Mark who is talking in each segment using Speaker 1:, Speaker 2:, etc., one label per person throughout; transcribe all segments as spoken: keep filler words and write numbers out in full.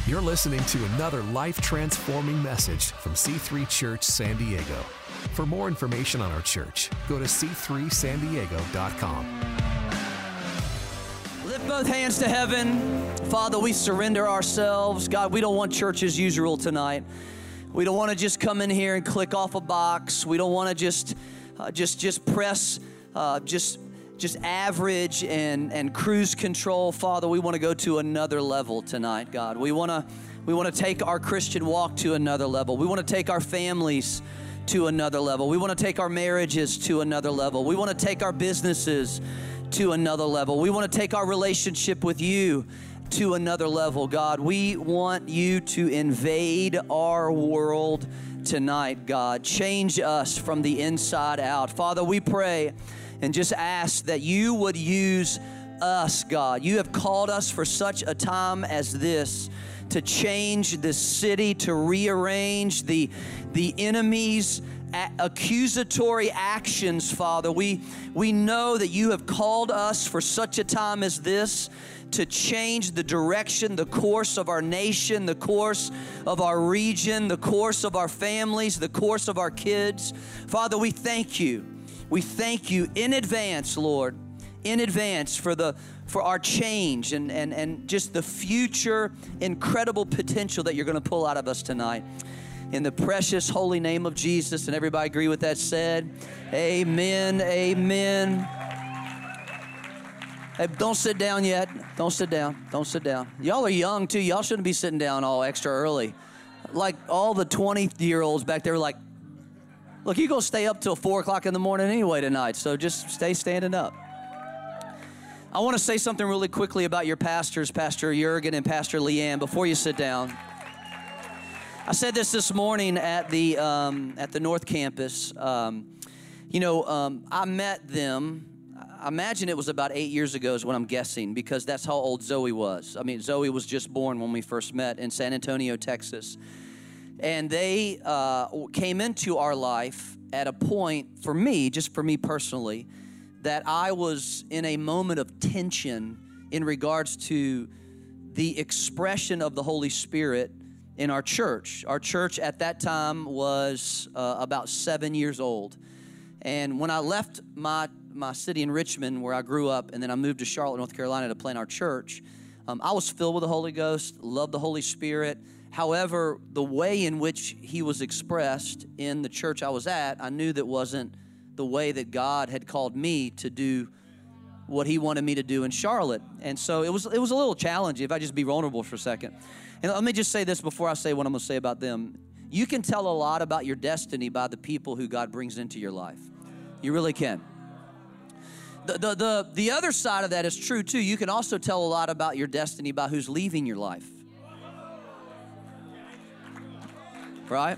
Speaker 1: You're listening to another life-transforming message from C three Church San Diego. For more information on our church, go to c three san diego dot com.
Speaker 2: Lift both hands to heaven. Father, we surrender ourselves. God, we don't want church as usual tonight. We don't want to just come in here and click off a box. We don't want to just uh, just just press uh, just just average and and cruise control. Father, we want to go to another level tonight, God. We want to we want to take our Christian walk to another level. We want to take our families to another level. We want to take our marriages to another level. We want to take our businesses to another level. We want to take our relationship with you to another level, God. We want you to invade our world tonight, God. Change us from the inside out. Father, we pray and just ask that you would use us, God. You have called us for such a time as this to change this city, to rearrange the, the enemy's accusatory actions, Father. We, we know that you have called us for such a time as this to change the direction, the course of our nation, the course of our region, the course of our families, the course of our kids. Father, we thank you. We thank you in advance, Lord, in advance for the for our change and, and, and just the future incredible potential that you're going to pull out of us tonight. In the precious holy name of Jesus, and everybody agree with that said? Amen, amen. Hey, don't sit down yet. Don't sit down. Don't sit down. Y'all are young too. Y'all shouldn't be sitting down all extra early. Like all the twenty-year-olds back there were like, look, you're going to stay up till four o'clock in the morning anyway tonight, so just stay standing up. I want to say something really quickly about your pastors, Pastor Jurgen and Pastor Leanne, before you sit down. I said this this morning at the um, at the North Campus. Um, you know, um, I met them, I imagine it was about eight years ago is what I'm guessing, because that's how old Zoe was. I mean, Zoe was just born when we first met in San Antonio, Texas. And they uh, came into our life at a point, for me, just for me personally, that I was in a moment of tension in regards to the expression of the Holy Spirit in our church. Our church at that time was uh, about seven years old. And when I left my, my city in Richmond, where I grew up, and then I moved to Charlotte, North Carolina to plant our church, um, I was filled with the Holy Ghost, loved the Holy Spirit. However, the way in which he was expressed in the church I was at, I knew that wasn't the way that God had called me to do what he wanted me to do in Charlotte. And so it was it was a little challenging, if I just be vulnerable for a second. And let me just say this before I say what I'm going to say about them. You can tell a lot about your destiny by the people who God brings into your life. You really can. The, the, the, the other side of that is true too. You can also tell a lot about your destiny by who's leaving your life. Right?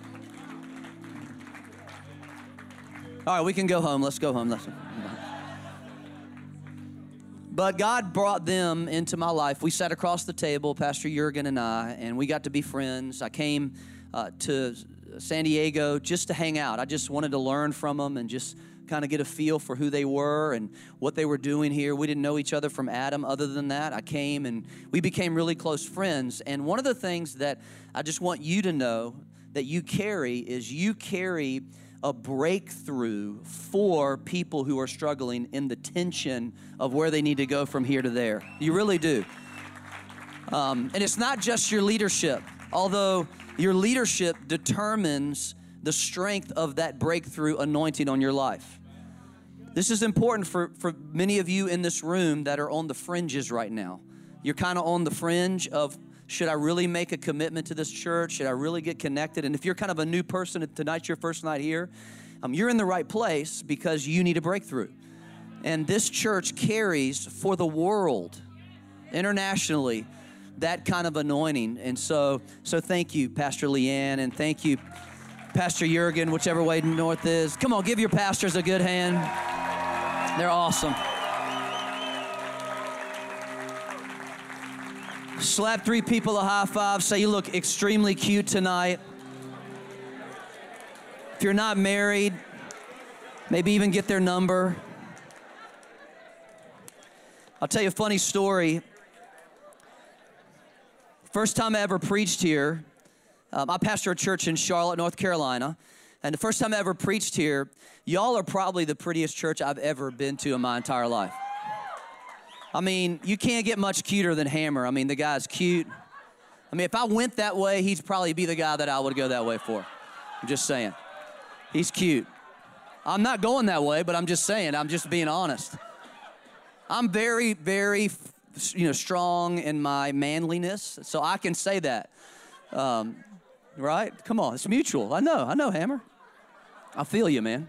Speaker 2: All right, we can go home. Let's go home. Let's. But God brought them into my life. We sat across the table, Pastor Jurgen and I, and we got to be friends. I came uh, to San Diego just to hang out. I just wanted to learn from them and just kind of get a feel for who they were and what they were doing here. We didn't know each other from Adam. Other than that, I came and we became really close friends. And one of the things that I just want you to know that you carry is you carry a breakthrough for people who are struggling in the tension of where they need to go from here to there. You really do. Um, and it's not just your leadership, although your leadership determines the strength of that breakthrough anointing on your life. This is important for, for many of you in this room that are on the fringes right now. You're kind of on the fringe of, should I really make a commitment to this church? Should I really get connected? And if you're kind of a new person, if tonight's your first night here, um, you're in the right place because you need a breakthrough. And this church carries for the world, internationally, that kind of anointing. And so, so thank you, Pastor Leanne, and thank you, Pastor Jurgen, whichever way north is. Come on, give your pastors a good hand. They're awesome. Slap three people a high five. Say you look extremely cute tonight. If you're not married, maybe even get their number. I'll tell you a funny story. First time I ever preached here, um, I pastor a church in Charlotte, North Carolina, and the first time I ever preached here, y'all are probably the prettiest church I've ever been to in my entire life. I mean, you can't get much cuter than Hammer. I mean, the guy's cute. I mean, if I went that way, he'd probably be the guy that I would go that way for. I'm just saying. He's cute. I'm not going that way, but I'm just saying. I'm just being honest. I'm very, very, you know, strong in my manliness, so I can say that. Um, right? Come on, it's mutual. I know. I know, Hammer. I feel you, man.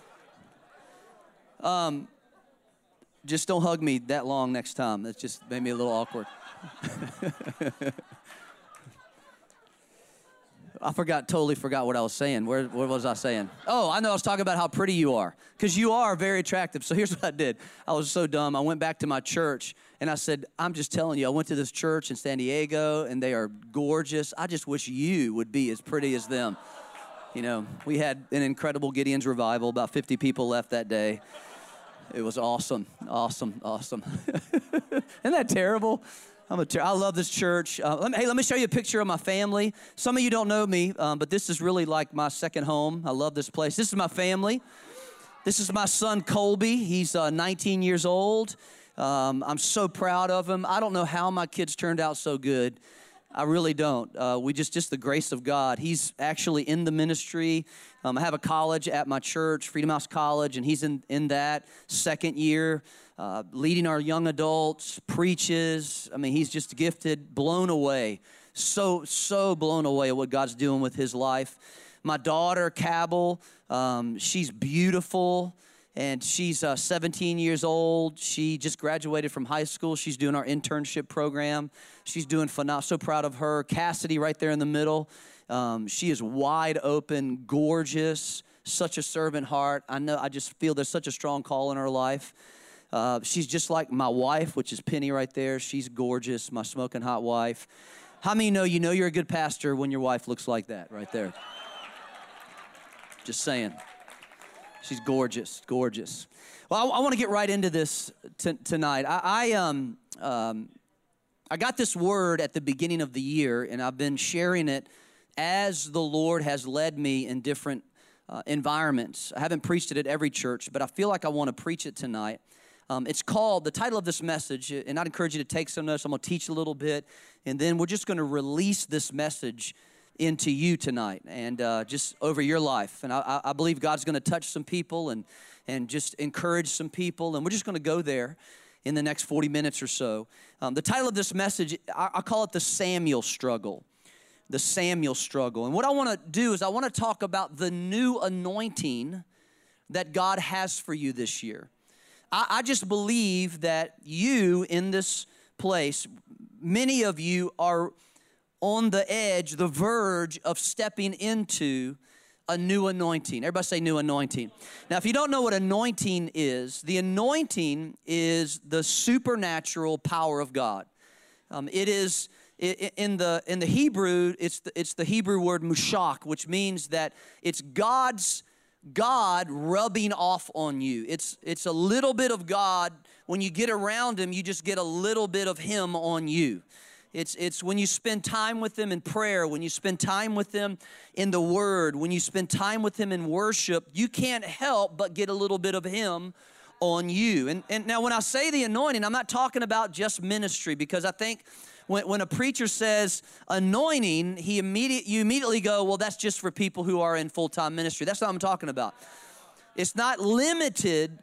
Speaker 2: Um, just don't hug me that long next time. That just made me a little awkward. I forgot, totally forgot what I was saying. Where, what was I saying? Oh, I know I was talking about how pretty you are, because you are very attractive. So here's what I did. I was so dumb. I went back to my church, and I said, I'm just telling you, I went to this church in San Diego, and they are gorgeous. I just wish you would be as pretty as them. You know, we had an incredible Gideon's revival. About fifty people left that day. It was awesome, awesome, awesome. Isn't that terrible? I'm a ter- I love this church. Uh, let me, hey, let me show you a picture of my family. Some of you don't know me, um, but this is really like my second home. I love this place. This is my family. This is my son, Colby. He's uh, nineteen years old. Um, I'm so proud of him. I don't know how my kids turned out so good. I really don't. Uh, we just, just the grace of God. He's actually in the ministry. Um, I have a college at my church, Freedom House College, and he's in, in that second year, uh, leading our young adults, preaches. I mean, he's just gifted, blown away. So, so blown away at what God's doing with his life. My daughter, Cabell, um, she's beautiful. And she's uh, seventeen years old. She just graduated from high school. She's doing our internship program. She's doing phenomenal. So proud of her. Cassidy right there in the middle. Um, she is wide open, gorgeous, such a servant heart. I know. I just feel there's such a strong call in her life. Uh, she's just like my wife, which is Penny right there. She's gorgeous, my smoking hot wife. How many know you know you're a good pastor when your wife looks like that right there? Just saying. She's gorgeous, gorgeous. Well, I, I want to get right into this t- tonight. I, I um um I got this word at the beginning of the year, and I've been sharing it as the Lord has led me in different uh, environments. I haven't preached it at every church, but I feel like I want to preach it tonight. Um, it's called, the title of this message, and I'd encourage you to take some notes. I'm going to teach a little bit, and then we're just going to release this message into you tonight and uh, just over your life. And I, I believe God's going to touch some people and, and just encourage some people. And we're just going to go there in the next forty minutes or so. Um, the title of this message, I, I call it the Samuel struggle. The Samuel struggle. And what I want to do is I want to talk about the new anointing that God has for you this year. I, I just believe that you in this place, many of you are on the edge, the verge of stepping into a new anointing. Everybody say new anointing. Now, if you don't know what anointing is, the anointing is the supernatural power of God. Um, it is, in the in the Hebrew, it's the, it's the Hebrew word mushak, which means that it's God's, God rubbing off on you. It's, it's a little bit of God. When you get around him, you just get a little bit of him on you. It's, it's when you spend time with him in prayer, when you spend time with him in the word, when you spend time with him in worship, you can't help but get a little bit of him on you. And, and now when I say the anointing, I'm not talking about just ministry, because I think when, when a preacher says anointing, he immediate, you immediately go, well, that's just for people who are in full-time ministry. That's what I'm talking about. It's not limited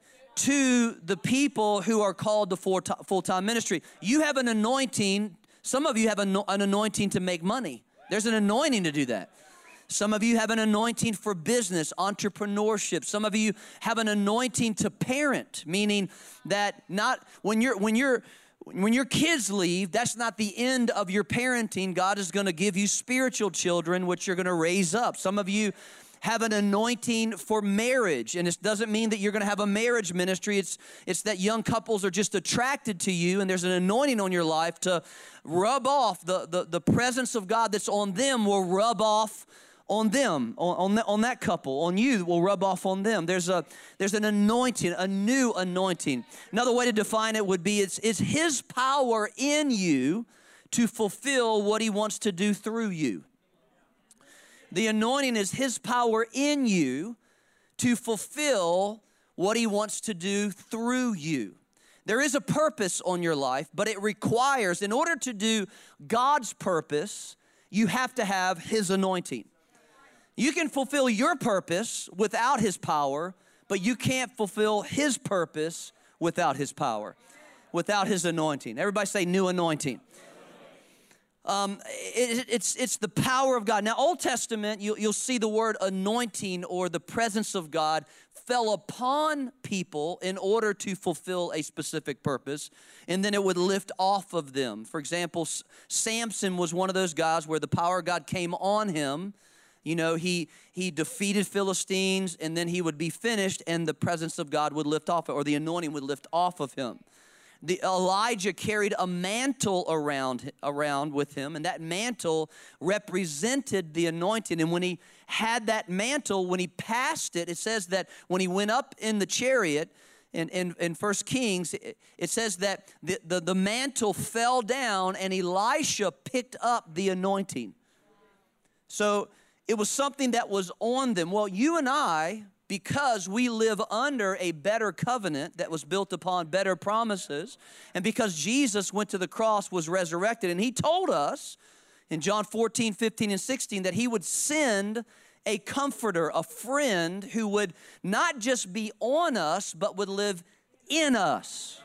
Speaker 2: to the people who are called to full-time ministry. You have an anointing. Some of you have an anointing to make money. There's an anointing to do that. Some of you have an anointing for business, entrepreneurship. Some of you have an anointing to parent, meaning that not when you're when you're when your kids leave, that's not the end of your parenting. God is going to give you spiritual children, which you're going to raise up. Some of you have an anointing for marriage, and it doesn't mean that you're going to have a marriage ministry. It's it's that young couples are just attracted to you, and there's an anointing on your life to rub off the the, the presence of God that's on them will rub off on them, on on, the, on that couple, on you will rub off on them. There's a there's an anointing, a new anointing. Another way to define it would be it's it's His power in you to fulfill what he wants to do through you. The anointing is his power in you to fulfill what he wants to do through you. There is a purpose on your life, but it requires, in order to do God's purpose, you have to have his anointing. You can fulfill your purpose without his power, but you can't fulfill his purpose without his power, without his anointing. Everybody say new anointing. Um, it, it's, it's the power of God. Now, Old Testament, you, you'll see the word anointing or the presence of God fell upon people in order to fulfill a specific purpose, and then it would lift off of them. For example, Samson was one of those guys where the power of God came on him. You know, he he defeated Philistines, and then he would be finished, and the presence of God would lift off, or the anointing would lift off of him. The Elijah carried a mantle around, around with him, and that mantle represented the anointing. And when he had that mantle, when he passed it, it says that when he went up in the chariot, in, in, in First Kings, it, it says that the, the, the mantle fell down, and Elisha picked up the anointing. So it was something that was on them. Well, you and I, because we live under a better covenant that was built upon better promises, and because Jesus went to the cross, was resurrected, and he told us in John fourteen, fifteen, and sixteen that he would send a comforter, a friend who would not just be on us, but would live in us.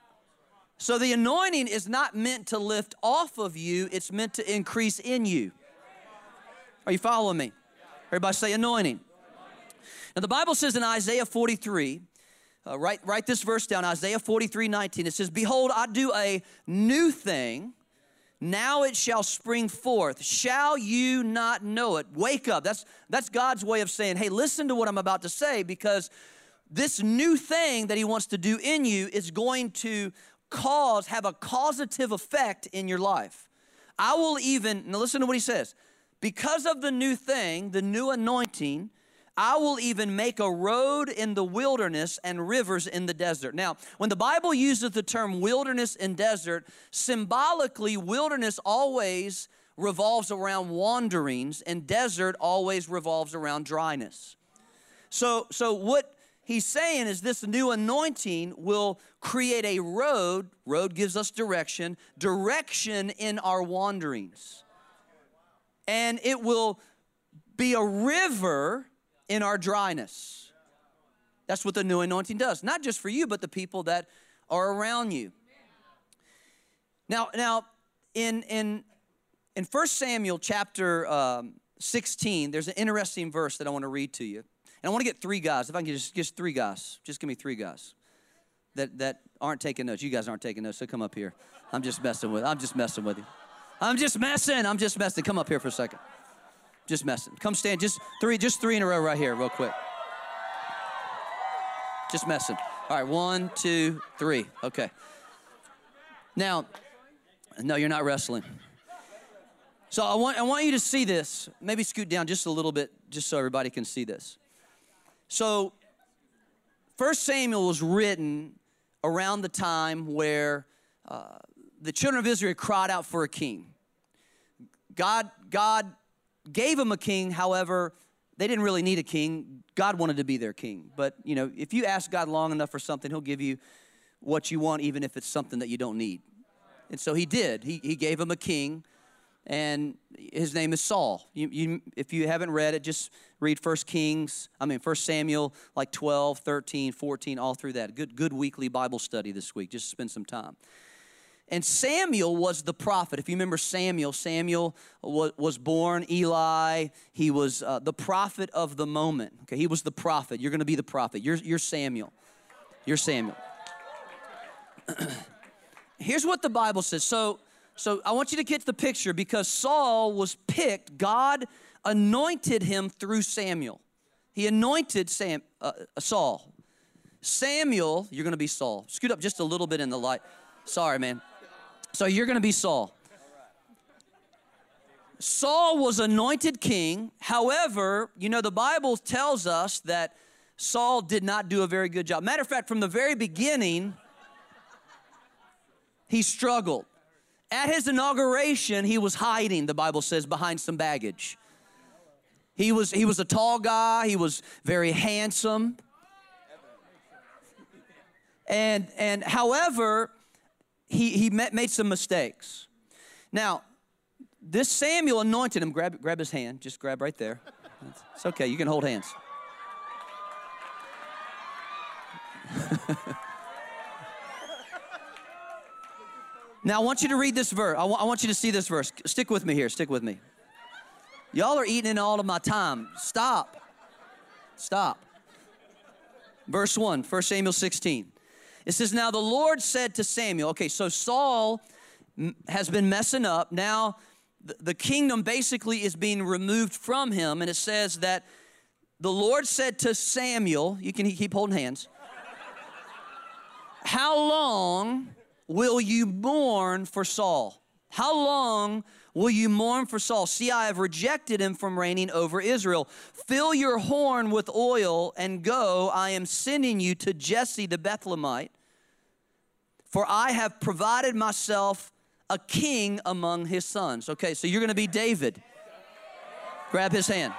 Speaker 2: So the anointing is not meant to lift off of you, it's meant to increase in you. Are you following me? Everybody say anointing. Now, the Bible says in Isaiah forty-three, uh, write, write this verse down, Isaiah forty-three, nineteen. It says, behold, I do a new thing. Now it shall spring forth. Shall you not know it? Wake up. That's, that's God's way of saying, hey, listen to what I'm about to say, because this new thing that he wants to do in you is going to cause, have a causative effect in your life. I will even, now listen to what he says. Because of the new thing, the new anointing, I will even make a road in the wilderness and rivers in the desert. Now, when the Bible uses the term wilderness and desert, symbolically, wilderness always revolves around wanderings, and desert always revolves around dryness. So, so what he's saying is this new anointing will create a road. Road gives us direction, direction in our wanderings. And it will be a river in our dryness. That's what the new anointing does. Not just for you, but the people that are around you. Now, now in in in First Samuel chapter um, sixteen, there's an interesting verse that I want to read to you. And I want to get three guys. If I can get just, just three guys. Just give me three guys that, that aren't taking notes. You guys aren't taking notes, so come up here. I'm just messing with I'm just messing with you. I'm just messing. I'm just messing. Come up here for a second. Just messing. Come stand. Just three, just three in a row right here, real quick. Just messing. All right, one, two, three. Okay. Now, no, you're not wrestling. So I want I want you to see this. Maybe scoot down just a little bit, just so everybody can see this. So, First Samuel was written around the time where uh, the children of Israel cried out for a king. God, God. gave them a king. However, they didn't really need a king. God wanted to be their king. But, you know, if you ask God long enough for something, he'll give you what you want, even if it's something that you don't need. And so he did. He, he gave him a king, and his name is Saul. You, you, if you haven't read it, just read First Kings, I mean First Samuel, like twelve, thirteen, fourteen, all through that. Good, good weekly Bible study this week. Just spend some time. And Samuel was the prophet. If you remember Samuel, Samuel was, was born, Eli. He was uh, the prophet of the moment. Okay, he was the prophet. You're going to be the prophet. You're, you're Samuel. You're Samuel. Here's what the Bible says. So, so I want you to get the picture, because Saul was picked. God anointed him through Samuel. He anointed Sam, uh, Saul. Samuel, you're going to be Saul. Scoot up just a little bit in the light. Sorry, man. So you're going to be Saul. Saul was anointed king. However, you know, the Bible tells us that Saul did not do a very good job. Matter of fact, from the very beginning, he struggled. At his inauguration, he was hiding, the Bible says, behind some baggage. He was, he was a tall guy. He was very handsome. And, and however, he, he met, made some mistakes. Now, this Samuel anointed him. Grab, grab his hand. Just grab right there. It's okay. You can hold hands. Now, I want you to read this verse. I, w- I want you to see this verse. Stick with me here. Stick with me. Y'all are eating in all of my time. Stop. Stop. Verse one, First Samuel sixteen. It says, now the Lord said to Samuel, okay, so Saul m- has been messing up. Now, th- the kingdom basically is being removed from him. And it says that the Lord said to Samuel, you can keep holding hands. How long will you mourn for Saul? How long will you mourn for Saul? See, I have rejected him from reigning over Israel. Fill your horn with oil and go. I am sending you to Jesse the Bethlehemite, for I have provided myself a king among his sons. Okay, so you're going to be David. Grab his hand.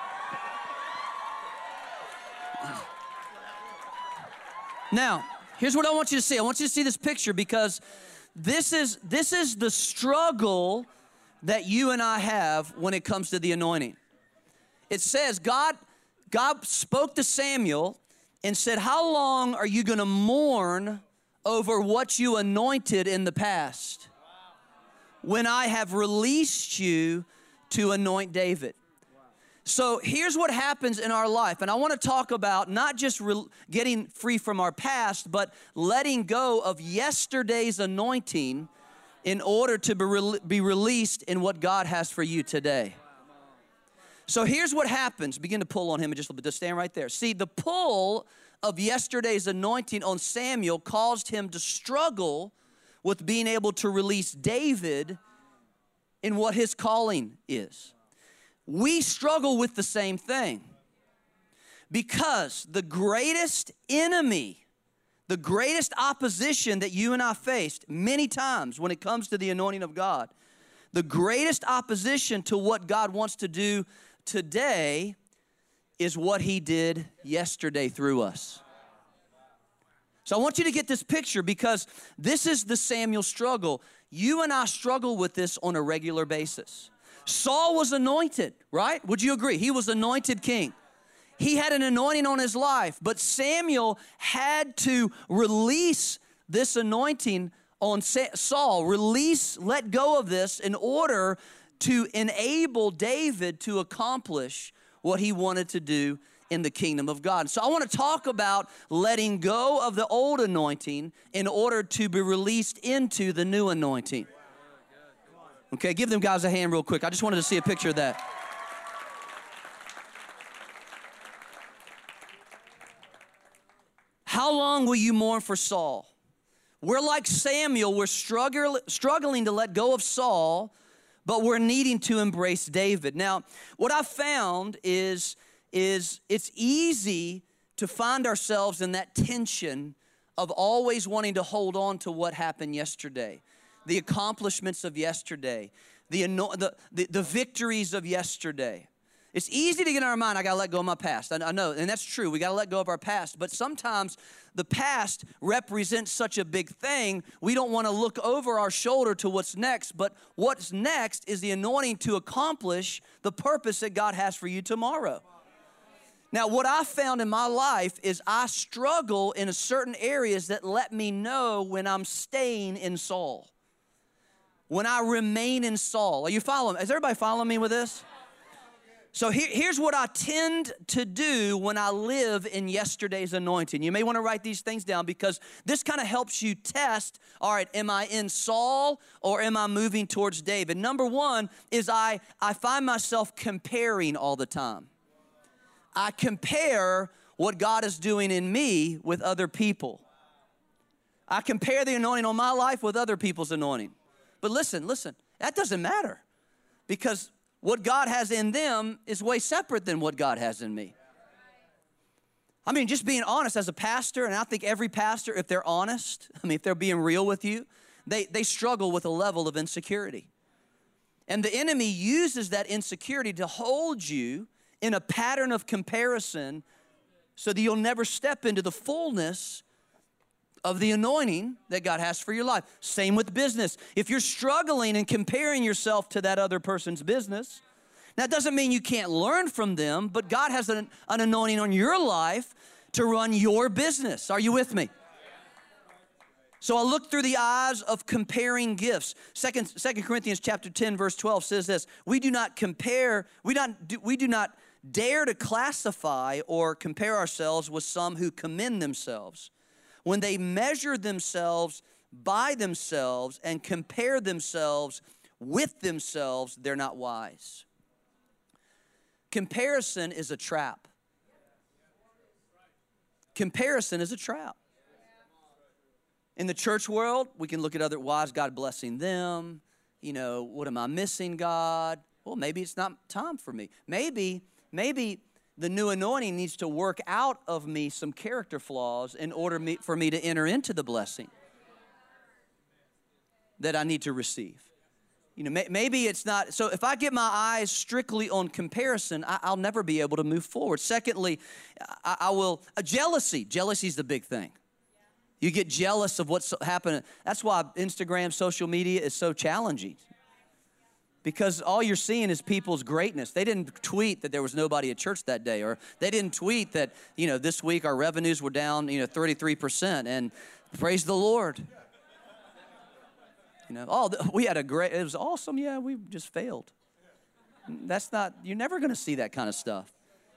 Speaker 2: Now, here's what I want you to see. I want you to see this picture because this is, this is the struggle that you and I have when it comes to the anointing. It says God, God spoke to Samuel and said, how long are you going to mourn over what you anointed in the past when I have released you to anoint David? So here's what happens in our life, and I want to talk about not just re- getting free from our past, but letting go of yesterday's anointing in order to be, re- be released in what God has for you today. So here's what happens. Begin to pull on him and just, just stand right there. See, the pull of yesterday's anointing on Samuel caused him to struggle with being able to release David in what his calling is. We struggle with the same thing because the greatest enemy, the greatest opposition that you and I faced many times when it comes to the anointing of God, the greatest opposition to what God wants to do today is what he did yesterday through us. So I want you to get this picture because this is the Samuel struggle. You and I struggle with this on a regular basis. Saul was anointed, right? Would you agree? He was anointed king. He had an anointing on his life, but Samuel had to release this anointing on Saul, release, let go of this in order to enable David to accomplish what he wanted to do in the kingdom of God. So I want to talk about letting go of the old anointing in order to be released into the new anointing. Okay, give them guys a hand real quick. I just wanted to see a picture of that. How long will you mourn for Saul? We're like Samuel. We're struggle, struggling to let go of Saul, but we're needing to embrace David. Now, what I've found is, is it's easy to find ourselves in that tension of always wanting to hold on to what happened yesterday. The accomplishments of yesterday, the, the, the, the victories of yesterday. It's easy to get in our mind, I got to let go of my past. I, I know, and that's true. We got to let go of our past. But sometimes the past represents such a big thing, we don't want to look over our shoulder to what's next. But what's next is the anointing to accomplish the purpose that God has for you tomorrow. Now, what I found in my life is I struggle in certain areas that let me know when I'm staying in Saul. When I remain in Saul. Are you following? Is everybody following me with this? So here, here's what I tend to do when I live in yesterday's anointing. You may want to write these things down because this kind of helps you test, all right, am I in Saul or am I moving towards David? Number one is I, I find myself comparing all the time. I compare what God is doing in me with other people. I compare the anointing on my life with other people's anointing. But listen, listen, that doesn't matter because what God has in them is way separate than what God has in me. I mean, just being honest as a pastor, and I think every pastor, if they're honest, I mean, if they're being real with you, they, they struggle with a level of insecurity. And the enemy uses that insecurity to hold you in a pattern of comparison so that you'll never step into the fullness of the anointing that God has for your life. Same with business. If you're struggling and comparing yourself to that other person's business, that doesn't mean you can't learn from them, but God has an, an anointing on your life to run your business. Are you with me? So I look through the eyes of comparing gifts. Second, Second Corinthians chapter ten, verse twelve says this: we do not compare, we not do, we do not dare to classify or compare ourselves with some who commend themselves. When they measure themselves by themselves and compare themselves with themselves, they're not wise. Comparison is a trap. Comparison is a trap. In the church world, we can look at other, why is God blessing them? You know, what am I missing, God? Well, maybe it's not time for me. Maybe, maybe the new anointing needs to work out of me some character flaws in order me, for me to enter into the blessing that I need to receive. You know, may, maybe it's not, so if I get my eyes strictly on comparison, I, I'll never be able to move forward. Secondly, I, I will, uh, jealousy. Jealousy is the big thing. You get jealous of what's happening. That's why Instagram, social media is so challenging. Because all you're seeing is people's greatness. They didn't tweet that there was nobody at church that day, or they didn't tweet that, you know, this week our revenues were down, you know, thirty-three percent, and praise the Lord. You know, oh, we had a great, it was awesome. Yeah, we just failed. That's not, you're never going to see that kind of stuff.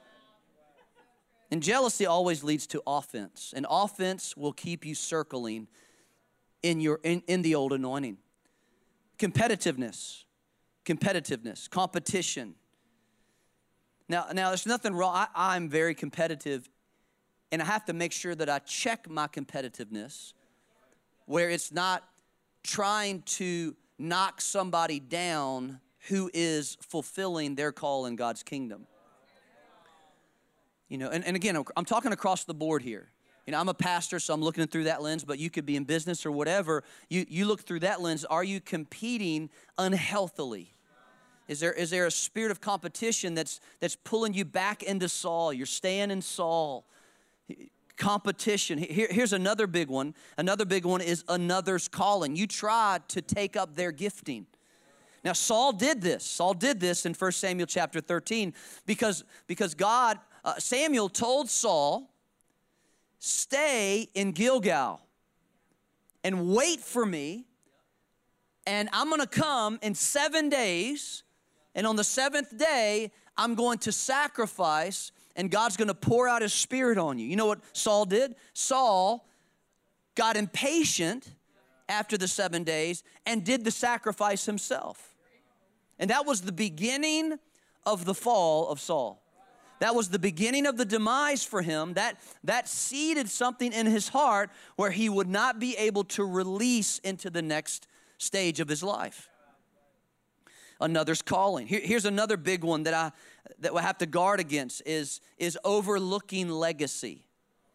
Speaker 2: And jealousy always leads to offense. And offense will keep you circling in your in, in the old anointing. Competitiveness. Competitiveness. Competition. Now, now there's nothing wrong. I, I'm very competitive. And I have to make sure that I check my competitiveness where it's not trying to knock somebody down who is fulfilling their call in God's kingdom. You know, and, and again, I'm talking across the board here. You know, I'm a pastor, so I'm looking through that lens, but you could be in business or whatever. You you look through that lens. Are you competing unhealthily? Is there is there a spirit of competition that's that's pulling you back into Saul? You're staying in Saul. Competition. Here, here's another big one. Another big one is another's calling. You try to take up their gifting. Now, Saul did this. Saul did this in First Samuel chapter thirteen because, because God... Uh, Samuel told Saul, stay in Gilgal and wait for me, and I'm going to come in seven days, and on the seventh day, I'm going to sacrifice, and God's going to pour out His Spirit on you. You know what Saul did? Saul got impatient after the seven days and did the sacrifice himself. And that was the beginning of the fall of Saul. That was the beginning of the demise for him. That, that seeded something in his heart where he would not be able to release into the next stage of his life. Another's calling. Here, here's another big one that I that we have to guard against is, is overlooking legacy.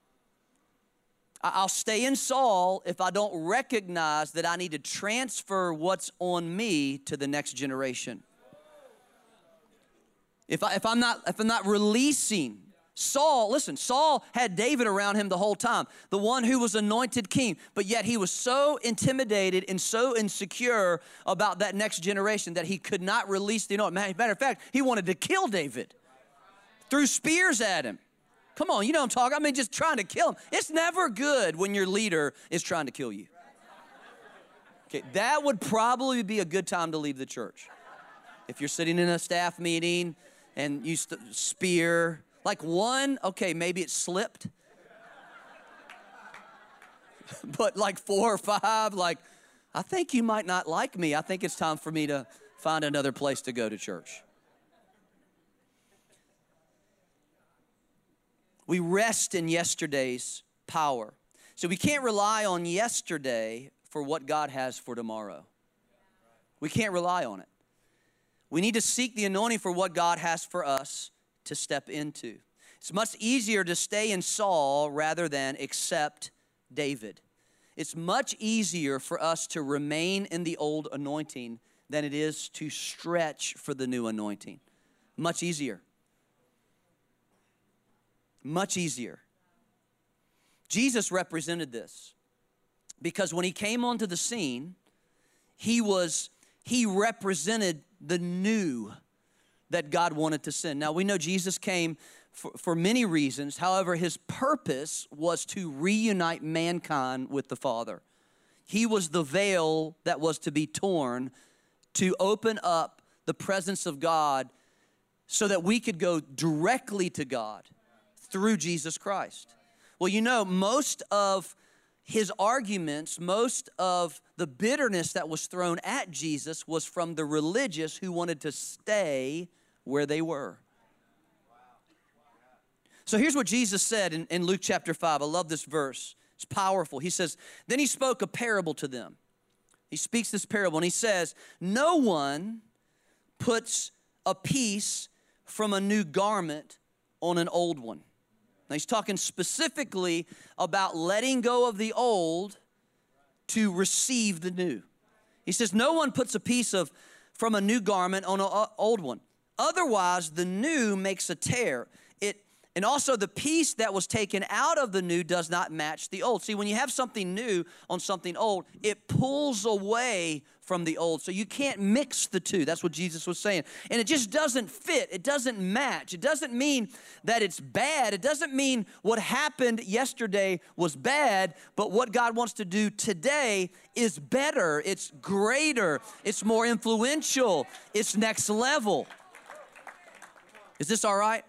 Speaker 2: I'll stay in Saul if I don't recognize that I need to transfer what's on me to the next generation. If, I, if, I'm not, if I'm not releasing Saul, listen, Saul had David around him the whole time, the one who was anointed king, but yet he was so intimidated and so insecure about that next generation that he could not release the anointing. Matter of fact, he wanted to kill David, threw spears at him. Come on, you know what I'm talking about. I mean, just trying to kill him. It's never good when your leader is trying to kill you. Okay, that would probably be a good time to leave the church. If you're sitting in a staff meeting and you st- spear, like one, okay, maybe it slipped. But like four or five, like, I think you might not like me. I think it's time for me to find another place to go to church. We rest in yesterday's power. So we can't rely on yesterday for what God has for tomorrow. We can't rely on it. We need to seek the anointing for what God has for us to step into. It's much easier to stay in Saul rather than accept David. it's much easier for us to remain in the old anointing than it is to stretch for the new anointing. Much easier. Much easier. Jesus represented this because when he came onto the scene, he was, he represented the new that God wanted to send. Now, we know Jesus came for, for many reasons. However, his purpose was to reunite mankind with the Father. He was the veil that was to be torn to open up the presence of God so that we could go directly to God through Jesus Christ. Well, you know, most of his arguments, most of the bitterness that was thrown at Jesus was from the religious who wanted to stay where they were. So here's what Jesus said in, in Luke chapter five. I love this verse. It's powerful. He says, then he spoke a parable to them. He speaks this parable and he says, no one puts a piece from a new garment on an old one. Now he's talking specifically about letting go of the old to receive the new. He says, no one puts a piece of from a new garment on an old one. Otherwise, the new makes a tear. It And also the piece that was taken out of the new does not match the old. See, when you have something new on something old, it pulls away from the old. So you can't mix the two. That's what Jesus was saying. And it just doesn't fit. It doesn't match. It doesn't mean that it's bad. It doesn't mean what happened yesterday was bad, but what God wants to do today is better. It's greater. It's more influential. It's next level. Is this all right?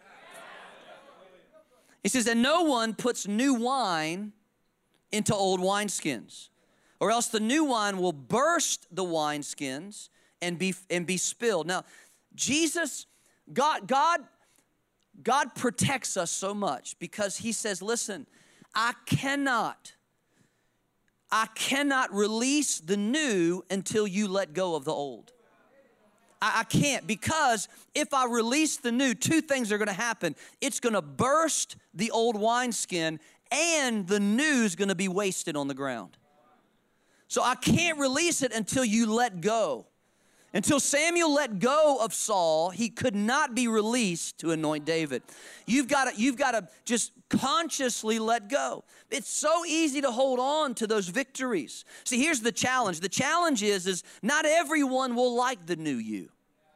Speaker 2: He says, and no one puts new wine into old wineskins, or else the new wine will burst the wineskins and be and be spilled. Now, Jesus, God, God, God protects us so much because he says, listen, I cannot, I cannot release the new until you let go of the old. I can't, because if I release the new, two things are going to happen. It's going to burst the old wineskin, and the new is going to be wasted on the ground. So I can't release it until you let go. Until Samuel let go of Saul, he could not be released to anoint David. You've got to, you've got to just consciously let go. It's so easy to hold on to those victories. See, here's the challenge. The challenge is, is not everyone will like the new you.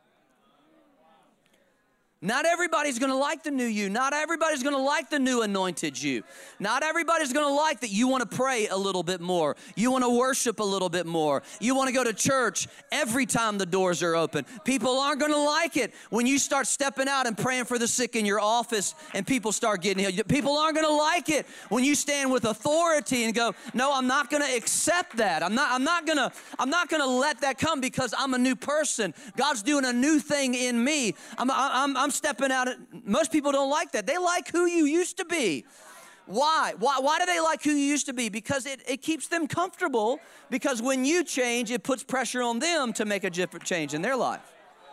Speaker 2: Not everybody's going to like the new you. Not everybody's going to like the new anointed you. Not everybody's going to like that you want to pray a little bit more. You want to worship a little bit more. You want to go to church every time the doors are open. People aren't going to like it when you start stepping out and praying for the sick in your office and people start getting healed. People aren't going to like it when you stand with authority and go, no, I'm not going to accept that. I'm not, I'm not going to, I'm not going to let that come because I'm a new person. God's doing a new thing in me. I'm, I'm, I'm stepping out. Most people don't like that. They like who you used to be. Why? Why, why do they like who you used to be? Because it, it keeps them comfortable, because when you change, it puts pressure on them to make a different change in their life.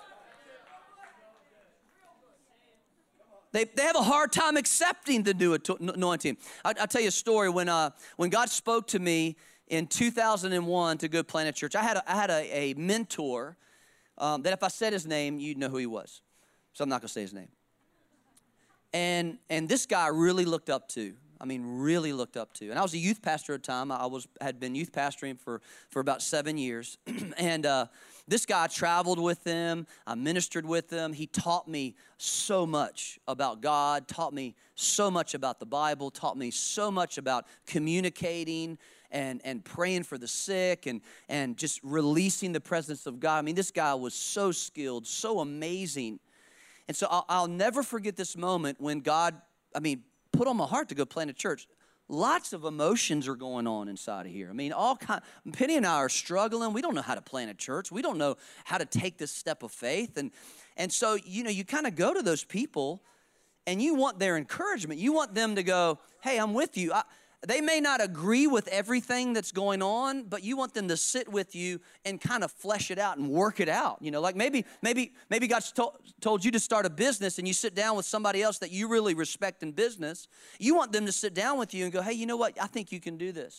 Speaker 2: They, they have a hard time accepting the new anointing. I, I'll tell you a story. When, uh, when God spoke to me in two thousand one to go plant a church, I had a, I had a, a mentor um, that if I said his name, you'd know who he was. So I'm not going to say his name. And and this guy I really looked up to. I mean, really looked up to. And I was a youth pastor at the time. I was had been youth pastoring for, for about seven years. and uh, this guy, I traveled with him. I ministered with him. He taught me so much about God, taught me so much about the Bible, taught me so much about communicating and, and praying for the sick and, and just releasing the presence of God. I mean, this guy was so skilled, so amazing. And so I'll, I'll never forget this moment when God, I mean, put on my heart to go plant a church. Lots of emotions are going on inside of here. I mean, all kind. Penny and I are struggling. We don't know how to plant a church. We don't know how to take this step of faith. And, and so, you know, you kind of go to those people and you want their encouragement. You want them to go, hey, I'm with you. I, They may not agree with everything that's going on, but you want them to sit with you and kind of flesh it out and work it out. You know, like maybe maybe maybe God's to- told you to start a business and you sit down with somebody else that you really respect in business. You want them to sit down with you and go, hey, you know what? I think you can do this.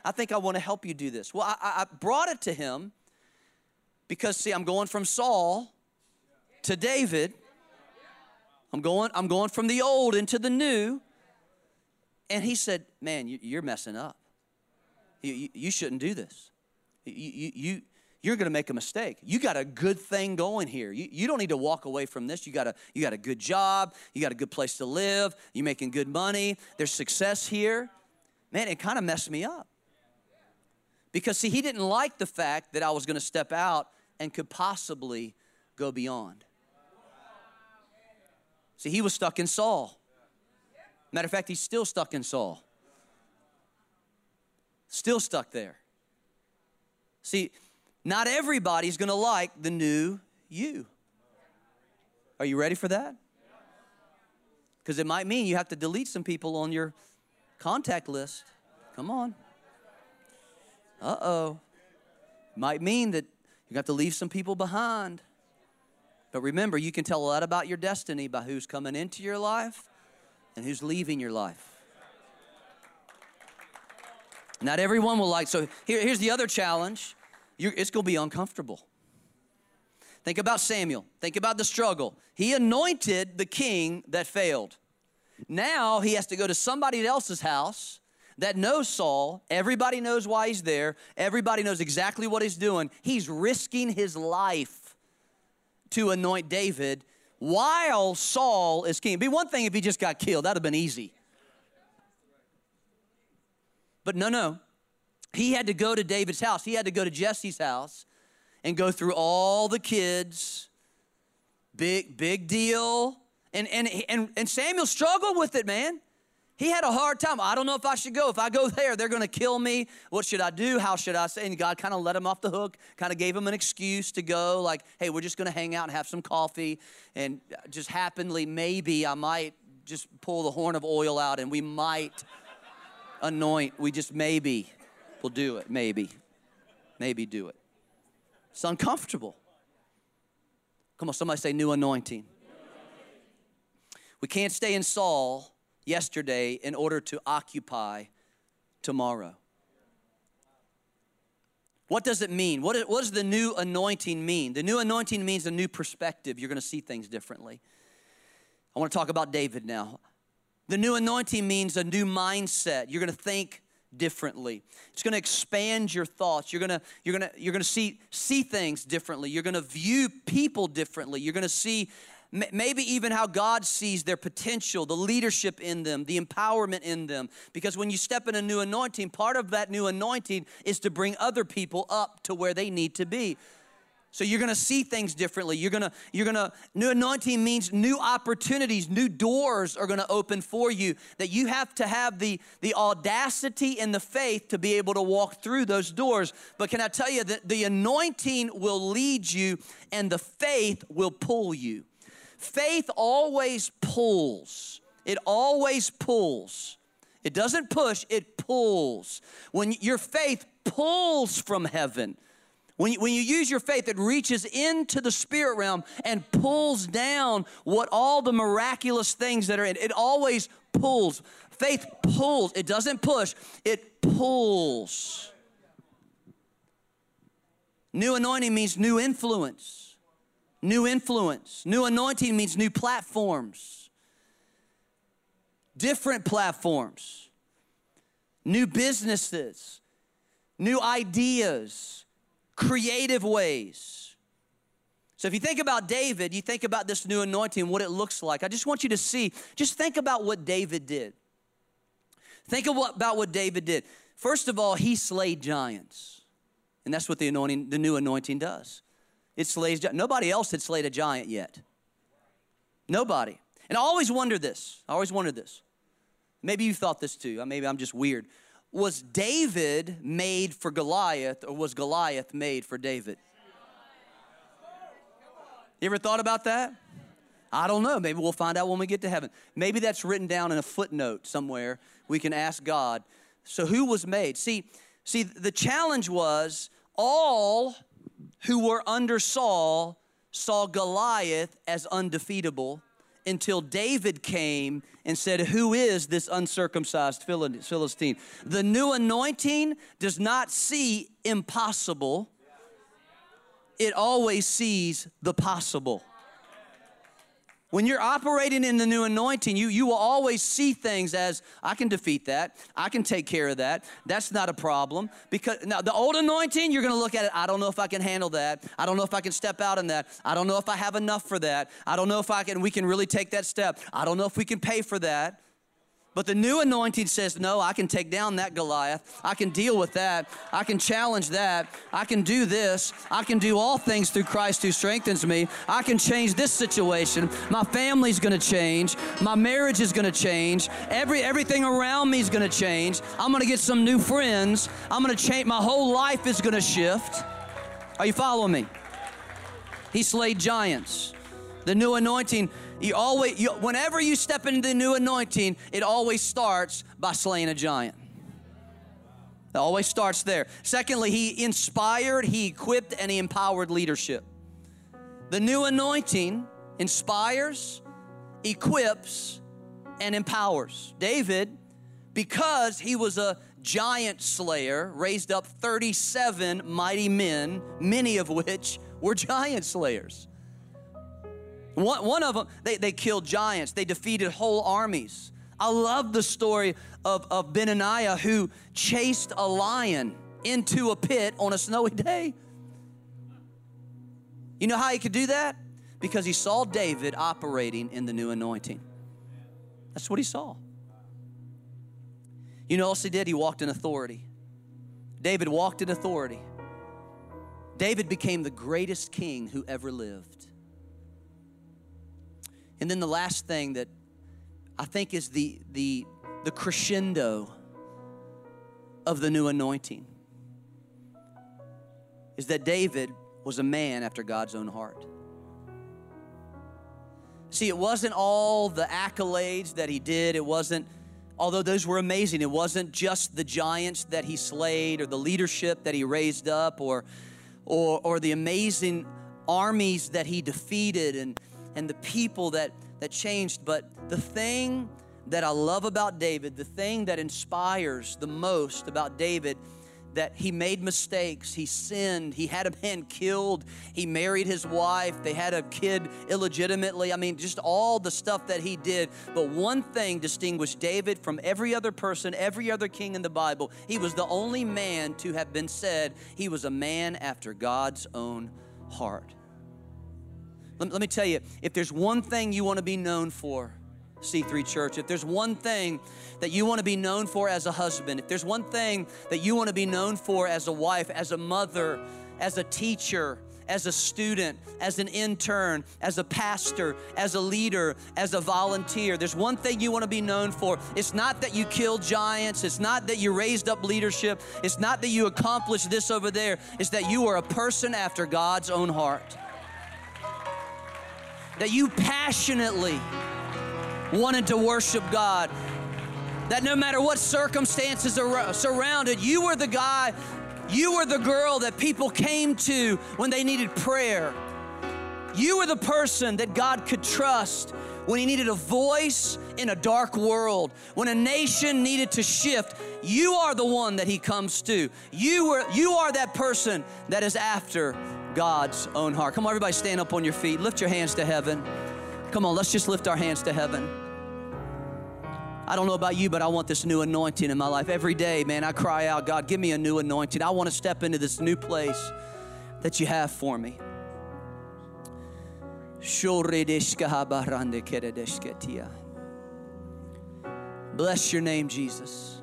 Speaker 2: I think I want to help you do this. Well, I, I brought it to him because, see, I'm going from Saul to David. I'm going, I'm going from the old into the new. And he said, man, you, you're messing up. You, you, you shouldn't do this. You, you, you, you're going to make a mistake. You got a good thing going here. You, you don't need to walk away from this. You got, a, you got a good job. You got a good place to live. You're making good money. There's success here. Man, it kind of messed me up. Because, see, he didn't like the fact that I was going to step out and could possibly go beyond. See, he was stuck in Saul. Matter of fact, he's still stuck in Saul. Still stuck there. See, not everybody's going to like the new you. Are you ready for that? Because it might mean you have to delete some people on your contact list. Come on. Uh-oh. Might mean that you have to leave some people behind. But remember, you can tell a lot about your destiny by who's coming into your life and who's leaving your life. Not everyone will like, so here, here's the other challenge. You're, it's going to be uncomfortable. Think about Samuel. Think about the struggle. He anointed the king that failed. Now he has to go to somebody else's house that knows Saul. Everybody knows why he's there. Everybody knows exactly what he's doing. He's risking his life to anoint David while Saul is king. It'd be one thing if he just got killed. That would have been easy. But no, no. He had to go to David's house. He had to go to Jesse's house and go through all the kids. Big, big deal. And, and, and, and Samuel struggled with it, man. He had a hard time. I don't know if I should go. If I go there, they're going to kill me. What should I do? How should I say? And God kind of let him off the hook, kind of gave him an excuse to go. Like, hey, we're just going to hang out and have some coffee. And just happenly, maybe I might just pull the horn of oil out and we might anoint. We just maybe will do it. Maybe. Maybe do it. It's uncomfortable. Come on, somebody say new anointing. We can't stay in Saul yesterday in order to occupy tomorrow. What does it mean? What, is, what does the new anointing mean? The new anointing means a new perspective. You're going to see things differently. I want to talk about David now. The new anointing means a new mindset. You're going to think differently. It's going to expand your thoughts. You're going to you're going to you're going to see see things differently. You're going to view people differently. You're going to see maybe even how God sees their potential, the leadership in them, the empowerment in them. Because when you step in a new anointing, part of that new anointing is to bring other people up to where they need to be. So you're going to see things differently. You're going to, you're going to, new anointing means new opportunities, new doors are going to open for you, that you have to have the, the audacity and the faith to be able to walk through those doors. But can I tell you that the anointing will lead you and the faith will pull you. Faith always pulls. It always pulls. It doesn't push, it pulls. When your faith pulls from heaven, when you, when you use your faith, it reaches into the spirit realm and pulls down what all the miraculous things that are in. It always pulls. Faith pulls. It doesn't push, it pulls. New anointing means new influence. New influence. New anointing means new platforms. Different platforms. New businesses. New ideas. Creative ways. So if you think about David, you think about this new anointing, what it looks like. I just want you to see, just think about what David did. Think about what David did. First of all, he slayed giants. And that's what the anointing, the new anointing does. It slays giants. Nobody else had slayed a giant yet. Nobody. And I always wonder this. I always wondered this. Maybe you thought this too. Maybe I'm just weird. Was David made for Goliath or was Goliath made for David? You ever thought about that? I don't know. Maybe we'll find out when we get to heaven. Maybe that's written down in a footnote somewhere. We can ask God. So who was made? See, see, the challenge was all who were under Saul saw Goliath as undefeatable until David came and said, who is this uncircumcised Philistine? The new anointing does not see impossible. It always sees the possible. When you're operating in the new anointing, you, you will always see things as, I can defeat that. I can take care of that. That's not a problem. Because now the old anointing, you're going to look at it, I don't know if I can handle that. I don't know if I can step out in that. I don't know if I have enough for that. I don't know if I can, we can really take that step. I don't know if we can pay for that. But the new anointing says, no, I can take down that Goliath. I can deal with that. I can challenge that. I can do this. I can do all things through Christ who strengthens me. I can change this situation. My family's going to change. My marriage is going to change. Every everything around me is going to change. I'm going to get some new friends. I'm going to change. My whole life is going to shift. Are you following me? He slayed giants. The new anointing, you always, you, whenever you step into the new anointing, it always starts by slaying a giant. It always starts there. Secondly, he inspired, he equipped, and he empowered leadership. The new anointing inspires, equips, and empowers. David, because he was a giant slayer, raised up thirty-seven mighty men, many of which were giant slayers. One, one of them, they, they killed giants. They defeated whole armies. I love the story of, of Benaniah, who chased a lion into a pit on a snowy day. You know how he could do that? Because he saw David operating in the new anointing. That's what he saw. You know what else he did? He walked in authority. David walked in authority. David became the greatest king who ever lived. And then the last thing that I think is the, the, the crescendo of the new anointing is that David was a man after God's own heart. See, it wasn't all the accolades that he did. It wasn't, although those were amazing, it wasn't just the giants that he slayed or the leadership that he raised up or, or, or the amazing armies that he defeated and and the people that, that changed. But the thing that I love about David, the thing that inspires the most about David, that he made mistakes, he sinned, he had a man killed, he married his wife, they had a kid illegitimately. I mean, just all the stuff that he did. But one thing distinguished David from every other person, every other king in the Bible. He was the only man to have been said he was a man after God's own heart. Let me tell you, if there's one thing you want to be known for, C three Church, if there's one thing that you want to be known for as a husband, if there's one thing that you want to be known for as a wife, as a mother, as a teacher, as a student, as an intern, as a pastor, as a leader, as a volunteer, there's one thing you want to be known for. It's not that you killed giants. It's not that you raised up leadership. It's not that you accomplished this over there. It's that you are a person after God's own heart. That you passionately wanted to worship God. That no matter what circumstances are surrounded, you were the guy, you were the girl that people came to when they needed prayer. You were the person that God could trust when he needed a voice in a dark world. When a nation needed to shift, you are the one that he comes to. You were, you are that person that is after God's own heart. Come on, everybody stand up on your feet. Lift your hands to heaven. Come on, let's just lift our hands to heaven. I don't know about you, but I want this new anointing in my life. Every day, man, I cry out, God, give me a new anointing. I want to step into this new place that you have for me. Bless your name, Jesus.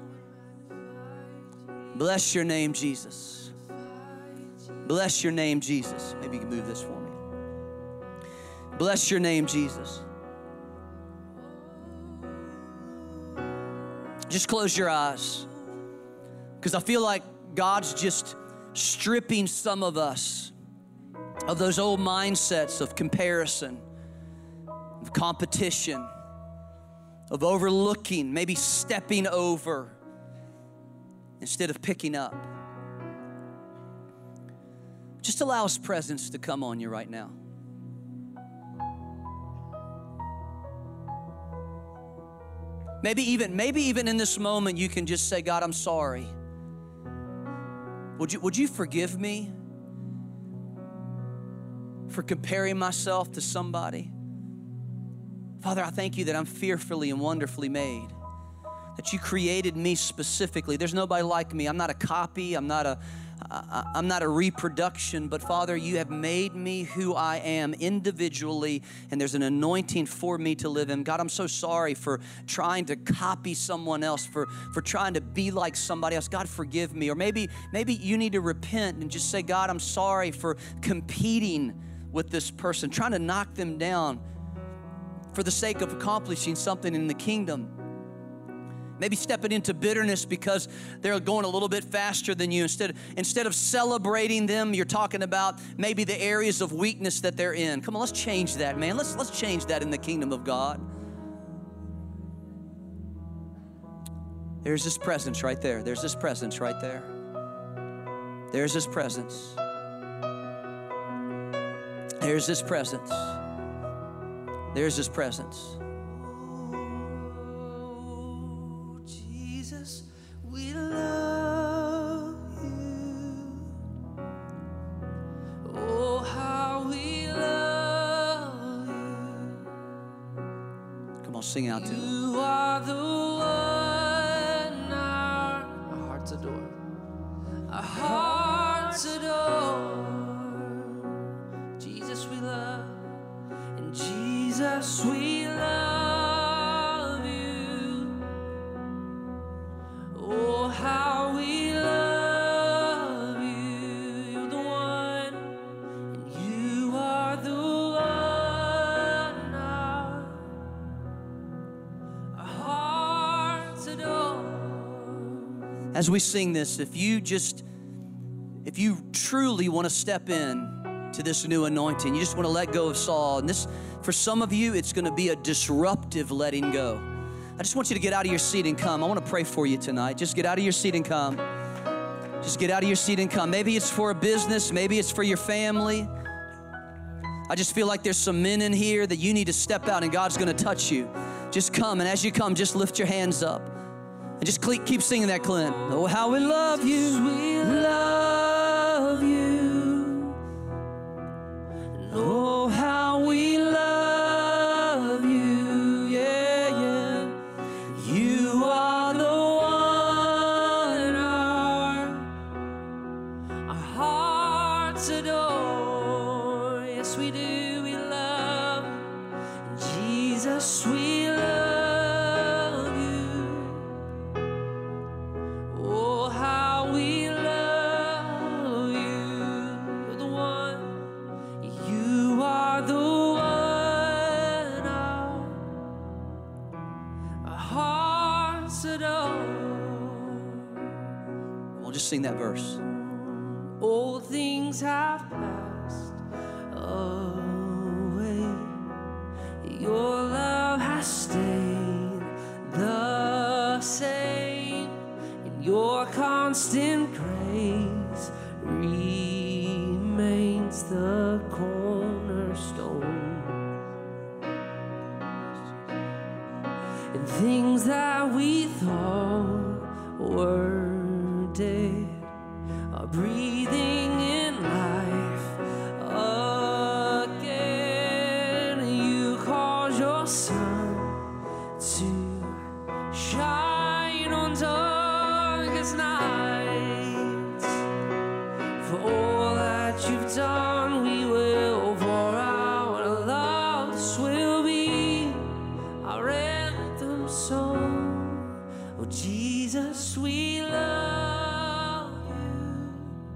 Speaker 2: Bless your name, Jesus. Bless your name, Jesus. Maybe you can move this for me. Bless your name, Jesus. Just close your eyes, because I feel like God's just stripping some of us of those old mindsets of comparison, of competition, of overlooking, maybe stepping over instead of picking up. Just allow His presence to come on you right now. Maybe even, maybe even in this moment you can just say, God, I'm sorry. Would you, would you forgive me for comparing myself to somebody? Father, I thank you that I'm fearfully and wonderfully made, that you created me specifically. There's nobody like me. I'm not a copy. I'm not a, I, I'm not a reproduction, but Father, you have made me who I am individually, and there's an anointing for me to live in. God, I'm so sorry for trying to copy someone else, for, for trying to be like somebody else. God, forgive me. Or maybe, maybe you need to repent and just say, God, I'm sorry for competing with this person, trying to knock them down for the sake of accomplishing something in the kingdom. Maybe stepping into bitterness because they're going a little bit faster than you. Instead, instead of celebrating them, you're talking about maybe the areas of weakness that they're in. Come on, let's change that, man. Let's, let's change that in the kingdom of God. There's His presence right there. There's His presence right there. There's His presence. There's His presence. There's His presence.
Speaker 3: We love you. Oh, how we love you.
Speaker 2: Come on, sing out to Him.
Speaker 3: You are the one our, our hearts adore. Our hearts adore. Jesus, we love. And Jesus, we love. Oh, how we love you. You're the one, and you are the one our, our hearts adore.
Speaker 2: As we sing this, if you just, if you truly want to step in to this new anointing, you just want to let go of Saul, and this, for some of you, it's going to be a disruptive letting go. I just want you to get out of your seat and come. I want to pray for you tonight. Just get out of your seat and come. Just get out of your seat and come. Maybe it's for a business. Maybe it's for your family. I just feel like there's some men in here that you need to step out and God's going to touch you. Just come, and as you come, just lift your hands up. And just keep singing that, Clint. Oh, how we love you. We love you. Oh, how we love you. Yeah, yeah. You are the one our, our hearts adore. Yes, we do. We love Jesus. We love you. Oh, how we love you. You're the one. You are the one our, our hearts adore. We'll just sing that verse. Old things have passed away. Your love has stayed the same. And your constant grace remains the cornerstone. And things that we thought were dead are breathing in life again. You cause your sun to shine on darkest nights. For all that you've done, we will pour out our love. This will be our anthem song. Oh, Jesus, we love you.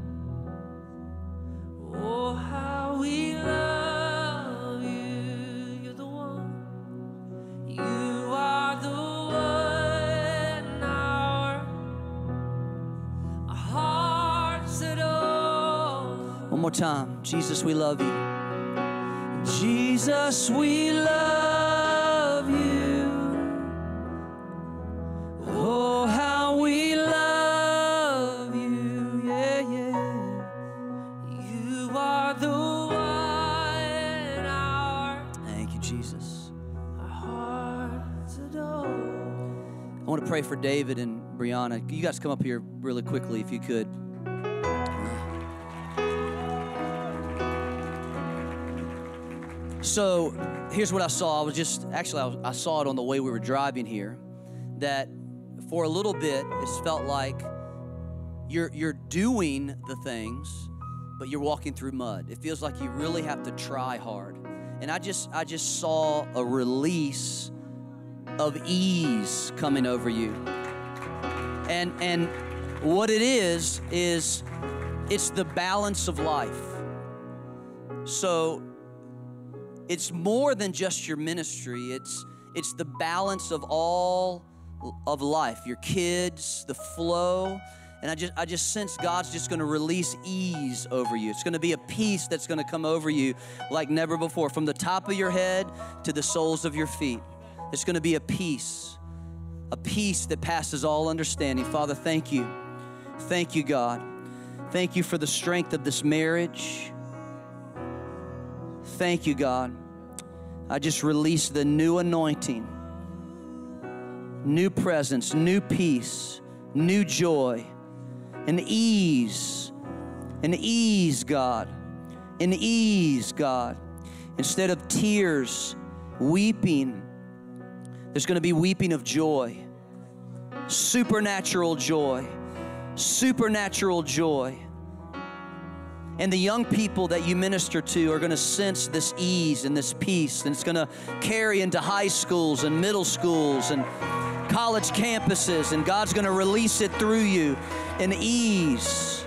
Speaker 2: Oh, how we love you. You're the one. You are the one our, our hearts adore. One more time. Jesus, we love you. Jesus, we love you. Oh, how we love you. Yeah, yeah. You are the one our, thank you, Jesus, our hearts adore. I want to pray for David and Brianna. You guys come up here really quickly if you could. So here's what I saw. I was just, actually, I, was, I saw it on the way we were driving here, that for a little bit, it's felt like you're you're doing the things, but you're walking through mud. It feels like you really have to try hard. And I just I just saw a release of ease coming over you. And and what it is, is it's the balance of life. So it's more than just your ministry. It's it's the balance of all of life, your kids, the flow. And I just I just sense God's just going to release ease over you. It's going to be a peace that's going to come over you like never before, from the top of your head to the soles of your feet. It's going to be a peace, a peace that passes all understanding. Father, thank you. Thank you, God. Thank you for the strength of this marriage. Thank you, God. I just release the new anointing, new presence, new peace, new joy, an ease, an ease, God, an ease, God. Instead of tears, weeping, there's going to be weeping of joy, supernatural joy, supernatural joy. And the young people that you minister to are going to sense this ease and this peace, and it's going to carry into high schools and middle schools and college campuses, and God's going to release it through you in ease.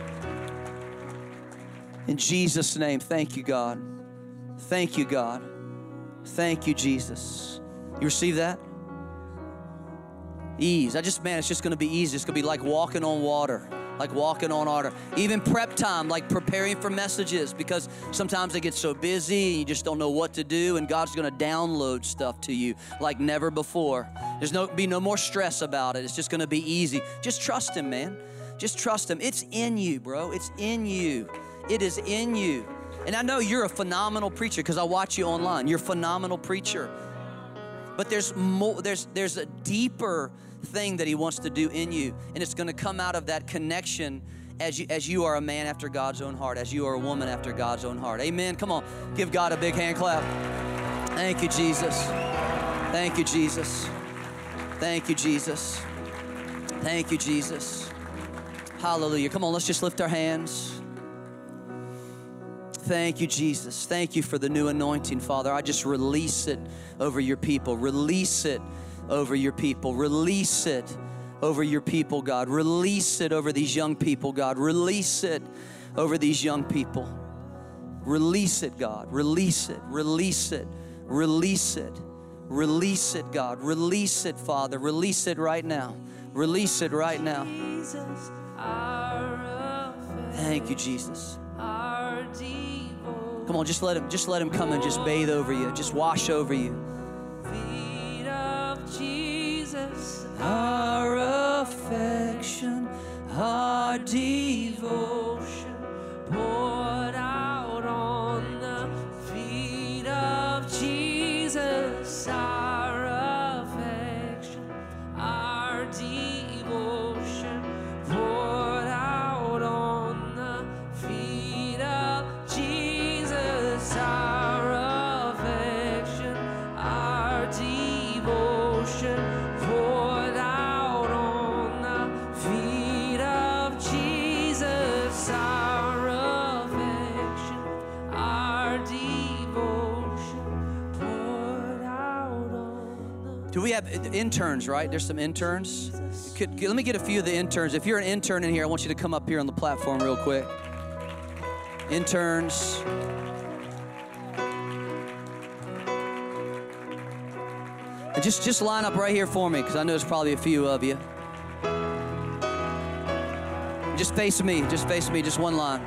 Speaker 2: In Jesus' name, thank you, God. Thank you, God. Thank you, Jesus. You receive that? Ease. I just, man, it's just going to be easy. It's going to be like walking on water. Like walking on water. Even prep time, like preparing for messages, because sometimes they get so busy and you just don't know what to do, and God's going to download stuff to you like never before. There's no be no more stress about it. It's just going to be easy. Just trust Him, man. Just trust Him. It's in you, bro. It's in you. It is in you. And I know you're a phenomenal preacher because I watch you online. You're a phenomenal preacher. But there's more. There's there's a deeper thing that He wants to do in you, and it's going to come out of that connection as you as you are a man after God's own heart, as you are a woman after God's own heart. Amen. Come on, give God a big hand clap. Thank you, Jesus. Thank you, Jesus. Thank you, Jesus. Thank you, Jesus. Hallelujah. Come on, let's just lift our hands. Thank you, Jesus. Thank you for the new anointing, Father. I just release it over your people. Release it over your people. Release it over your people, God. Release it over these young people, God. Release it over these young people. Release it, God. Release it. Release it. Release it. Release it, God. Release it, Father. Release it right now. Release it right now. Thank you, Jesus. Come on, just let him, just let him come and just bathe over you. Just wash over you.
Speaker 3: Feet of Jesus,
Speaker 2: Our affection, our devotion,
Speaker 3: poured out on the feet of Jesus. Our affection, our devotion, poured out on the feet of Jesus. Our affection, our devotion, poured out on the feet of Jesus. Our affection, our devotion, poured out on the.
Speaker 2: Do we have interns, right? There's some interns. Could, let me get a few of the interns. If you're an intern in here, I want you to come up here on the platform real quick. Interns. And just, just line up right here for me, because I know there's probably a few of you. Just face me. Just face me. Just one line.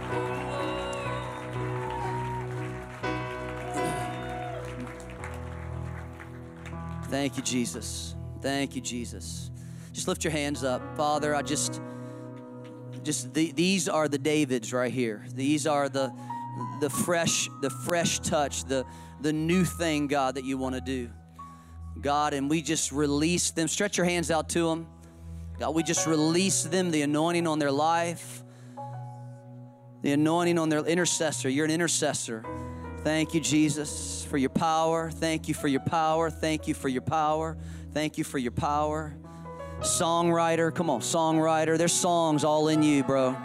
Speaker 2: Thank you, Jesus. Thank you, Jesus. Just lift your hands up. Father, I just, just the, these are the Davids right here. These are the, the fresh, the fresh touch, the, the new thing, God, that you want to do. God, and we just release them. Stretch your hands out to them. God, we just release them, the anointing on their life, the anointing on their intercessor. You're an intercessor. Thank you, Jesus, for your power. Thank you for your power. Thank you for your power. Thank you for your power. Songwriter, come on, songwriter. There's songs all in you, bro.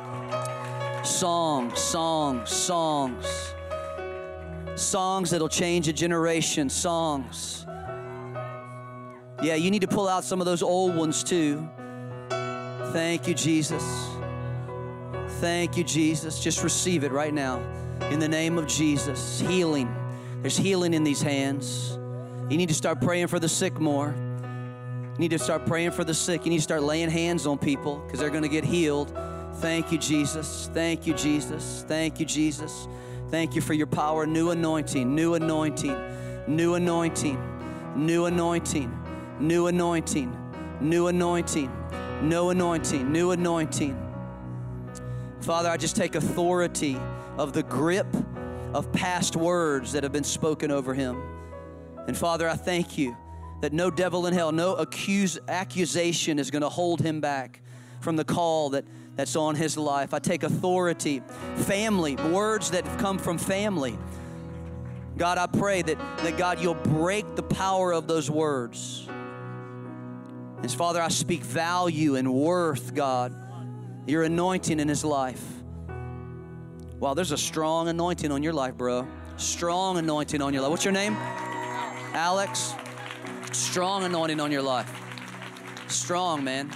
Speaker 2: Songs, songs, songs. Songs that'll change a generation. Songs. Yeah, you need to pull out some of those old ones too. Thank you, Jesus. Thank you, Jesus. Just receive it right now. In the name of Jesus. Healing. There's healing in these hands. You need to start praying for the sick more. You need to start praying for the sick. You need to start laying hands on people because they're going to get healed. Thank you, Jesus. Thank you, Jesus. Thank you, Jesus. Thank you for your power. New anointing, new anointing, new anointing, new anointing, new anointing, new anointing, new anointing, new anointing. Father, I just take authority of the grip of past words that have been spoken over him. And Father, I thank you that no devil in hell, no accuse, accusation is going to hold him back from the call that, that's on his life. I take authority, family, words that have come from family. God, I pray that, that God, you'll break the power of those words. And Father, I speak value and worth, God, your anointing in his life. Wow, there's a strong anointing on your life, bro. Strong anointing on your life. What's your name? Alex. Strong anointing on your life. Strong, man.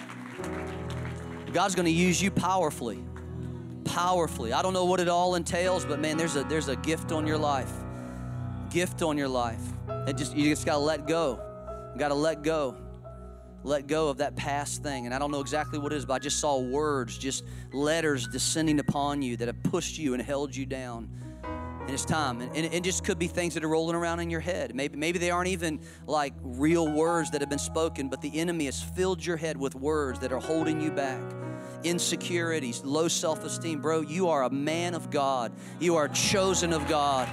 Speaker 2: God's going to use you powerfully. Powerfully. I don't know what it all entails, but man, there's a there's a gift on your life. Gift on your life. It just you just got to let go. You got to let go. Let go of that past thing. And I don't know exactly what it is, but I just saw words, just letters descending upon you that have pushed you and held you down. And it's time. And, and it just could be things that are rolling around in your head. Maybe, maybe they aren't even like real words that have been spoken, but the enemy has filled your head with words that are holding you back. Insecurities, low self-esteem. Bro, you are a man of God. You are chosen of God.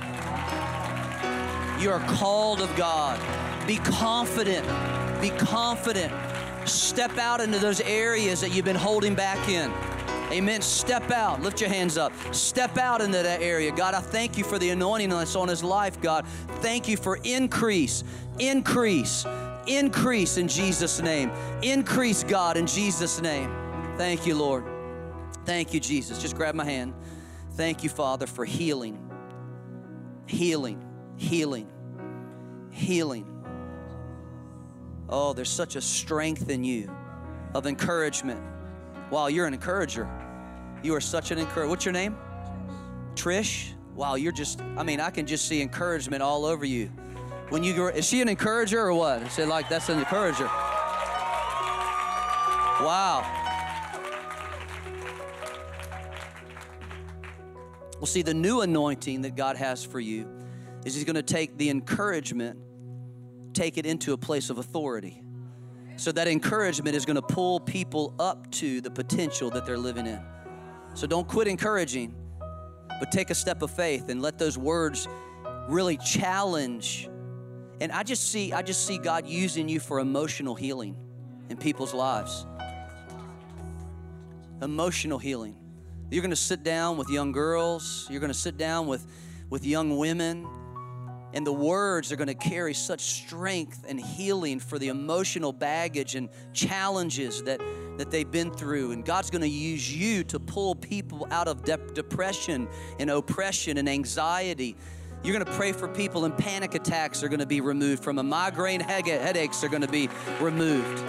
Speaker 2: You are called of God. Be confident. Be confident. Step out into those areas that you've been holding back in. Amen. Step out. Lift your hands up. Step out into that area. God, I thank you for the anointing that's on his life, God. Thank you for increase, increase, increase in Jesus' name. Increase, God, in Jesus' name. Thank you, Lord. Thank you, Jesus. Just grab my hand. Thank you, Father, for healing, healing, healing, healing. Oh, there's such a strength in you of encouragement. Wow, you're an encourager. You are such an encourager. What's your name? Trish? Wow, you're just, I mean, I can just see encouragement all over you. When you go, is she an encourager or what? I say like, that's an encourager. Wow. Well, see, the new anointing that God has for you is he's going to take the encouragement, take it into a place of authority. So that encouragement is going to pull people up to the potential that they're living in. So don't quit encouraging, but take a step of faith and let those words really challenge. And I just see, I just see God using you for emotional healing in people's lives. Emotional healing. You're going to sit down with young girls. You're going to sit down with, with young women. And the words are going to carry such strength and healing for the emotional baggage and challenges that, that they've been through. And God's going to use you to pull people out of de- depression and oppression and anxiety. You're going to pray for people, and panic attacks are going to be removed from them. Migraine headaches are going to be removed.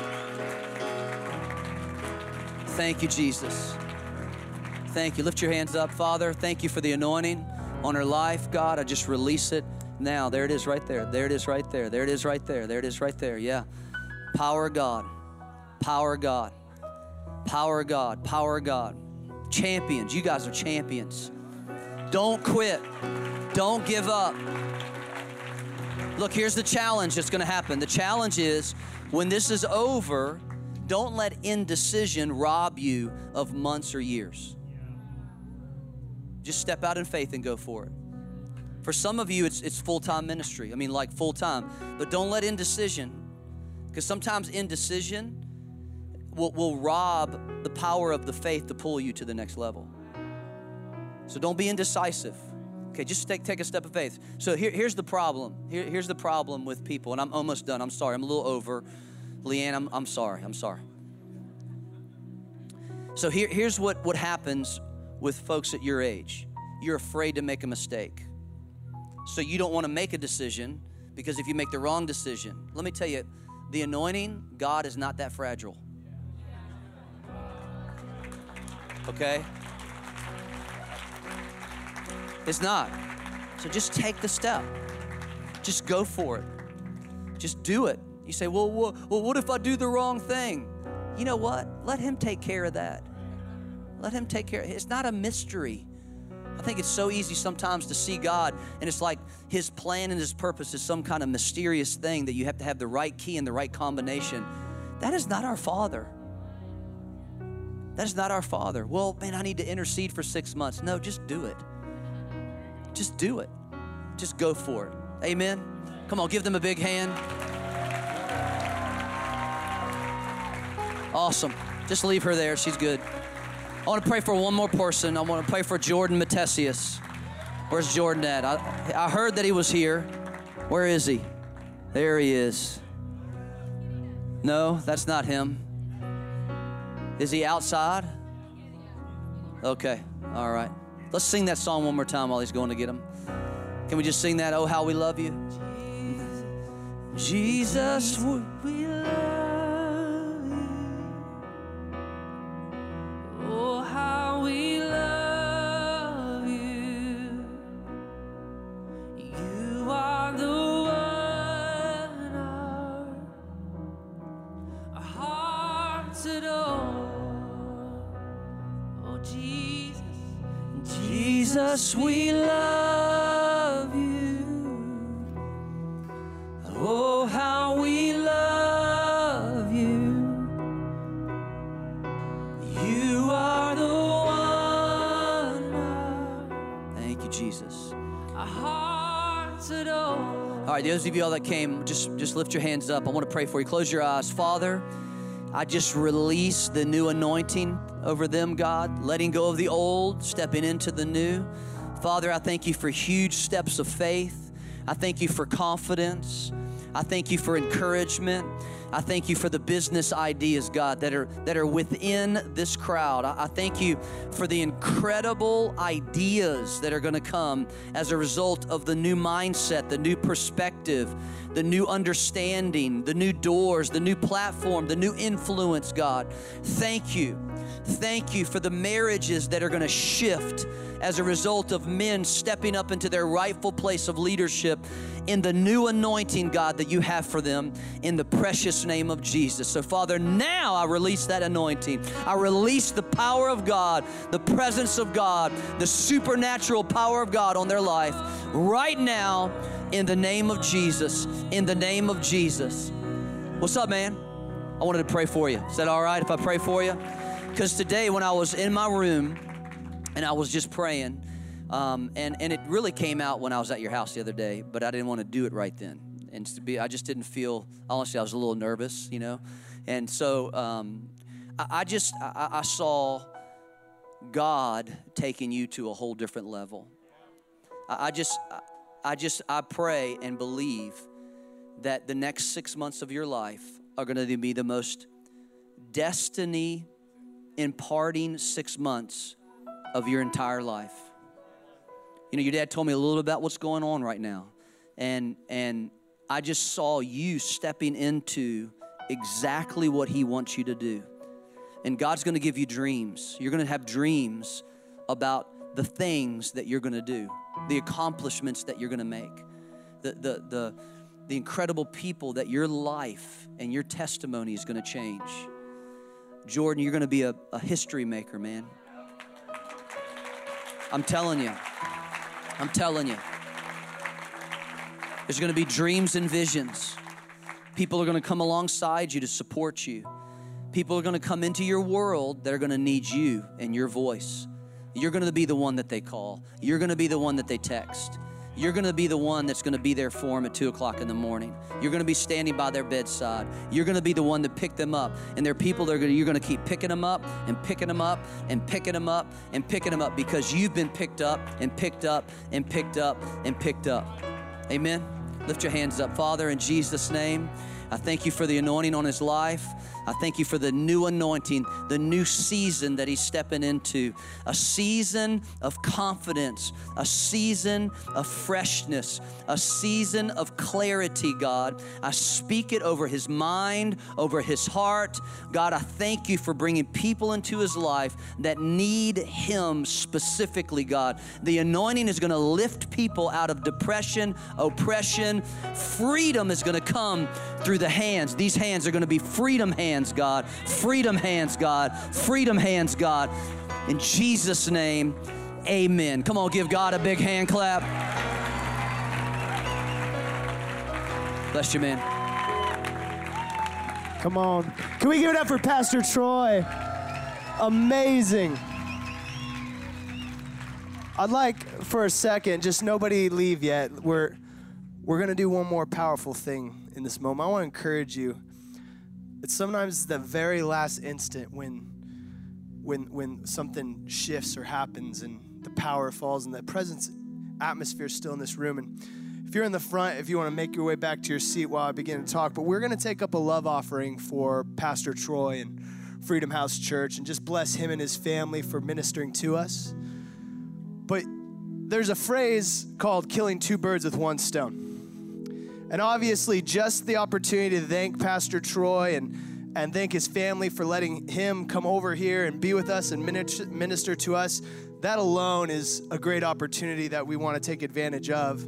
Speaker 2: Thank you, Jesus. Thank you. Lift your hands up, Father. Thank you for the anointing on her life, God. I just release it. Now, there it is right there. There it is right there. There it is right there. There it is right there. Yeah. Power of God. Power of God. Power of God. Power of God. Champions. You guys are champions. Don't quit. Don't give up. Look, here's the challenge that's going to happen. The challenge is when this is over, don't let indecision rob you of months or years. Just step out in faith and go for it. For some of you, it's, it's full-time ministry. I mean, like full-time. But don't let indecision, because sometimes indecision will, will rob the power of the faith to pull you to the next level. So don't be indecisive. Okay, just take, take a step of faith. So here, here's the problem. Here, here's the problem with people, and I'm almost done. I'm sorry. I'm a little over. Leanne, I'm, I'm sorry. I'm sorry. So here, here's what, what happens with folks at your age. You're afraid to make a mistake. So you don't want to make a decision, because if you make the wrong decision, let me tell you, the anointing, God is not that fragile. Okay? It's not. So just take the step. Just go for it. Just do it. You say, well, well, well, what if I do the wrong thing? You know what? Let him take care of that. Let him take care of it. It's not a mystery. I think it's so easy sometimes to see God, and it's like his plan and his purpose is some kind of mysterious thing that you have to have the right key and the right combination. That is not our Father. That is not our Father. Well, man, I need to intercede for six months. No, just do it. Just do it. Just go for it. Amen? Come on, give them a big hand. Awesome. Just leave her there. She's good. I want to pray for one more person. I want to pray for Jordan Matesius. Where's Jordan at? I, I heard that he was here. Where is he? There he is. No, that's not him. Is he outside? Okay. All right. Let's sing that song one more time while he's going to get him. Can we just sing that, Oh, How We Love You? Jesus, we love you.
Speaker 3: Oh, how we love you. You are the one our, our hearts adore. Oh, Jesus. Jesus, we love you. Oh, how we love you. You are the one.
Speaker 2: Thank you, Jesus.
Speaker 3: Our hearts adore.
Speaker 2: All right, those of you all that came, just, just lift your hands up. I want to pray for you. Close your eyes. Father, I just release the new anointing over them, God, letting go of the old, stepping into the new. Father, I thank you for huge steps of faith. I thank you for confidence. I thank you for encouragement. I thank you for the business ideas, God, that are that are within this crowd. I, I thank you for the incredible ideas that are going to come as a result of the new mindset, the new perspective, the new understanding, the new doors, the new platform, the new influence, God. Thank you. Thank you for the marriages that are going to shift as a result of men stepping up into their rightful place of leadership in the new anointing, God, that you have for them in the precious name of Jesus. So, Father, now I release that anointing. I release the power of God, the presence of God, the supernatural power of God on their life right now in the name of Jesus, in the name of Jesus. What's up, man? I wanted to pray for you. Is that all right if I pray for you? Because today when I was in my room and I was just praying, um, and, and it really came out when I was at your house the other day, but I didn't want to do it right then. And to be, I just didn't feel, honestly, I was a little nervous, you know. And so um, I, I just, I, I saw God taking you to a whole different level. I, I just, I just, I pray and believe that the next six months of your life are going to be the most destiny imparting six months of your entire life. You know, your dad told me a little about what's going on right now. And and I just saw you stepping into exactly what he wants you to do. And God's going to give you dreams. You're going to have dreams about the things that you're going to do, the accomplishments that you're going to make, the the the the incredible people that your life and your testimony is going to change. Jordan, you're going to be a, a history maker, man. I'm telling you. I'm telling you. There's going to be dreams and visions. People are going to come alongside you to support you. People are going to come into your world that are going to need you and your voice. You're going to be the one that they call. You're going to be the one that they text. you're going to be the one that's going to be there for them at two o'clock in the morning. You're going to be standing by their bedside. You're going to be the one to pick them up. And there are people that are going to, you're going to keep picking them up and picking them up and picking them up and picking them up because you've been picked up and picked up and picked up and picked up. Amen. Lift your hands up. Father, in Jesus' name, I thank you for the anointing on his life. I thank you for the new anointing, the new season that he's stepping into, a season of confidence, a season of freshness, a season of clarity, God. I speak it over his mind, over his heart. God, I thank you for bringing people into his life that need him specifically, God. The anointing is going to lift people out of depression, oppression. Freedom is going to come through the hands. These hands are going to be freedom hands. God, freedom hands, God, freedom hands, God. In Jesus' name, amen. Come on, give God a big hand clap. Bless you, man.
Speaker 4: Come on. Can we give it up for Pastor Troy? Amazing. I'd like for a second, just nobody leave yet. We're, we're going to do one more powerful thing in this moment. I want to encourage you. It's sometimes the very last instant when, when, when something shifts or happens and the power falls and the presence atmosphere is still in this room. And if you're in the front, if you want to make your way back to your seat while I begin to talk, but we're going to take up a love offering for Pastor Troy and Freedom House Church and just bless him and his family for ministering to us. But there's a phrase called killing two birds with one stone. And obviously, just the opportunity to thank Pastor Troy and, and thank his family for letting him come over here and be with us and minister to us, that alone is a great opportunity that we want to take advantage of.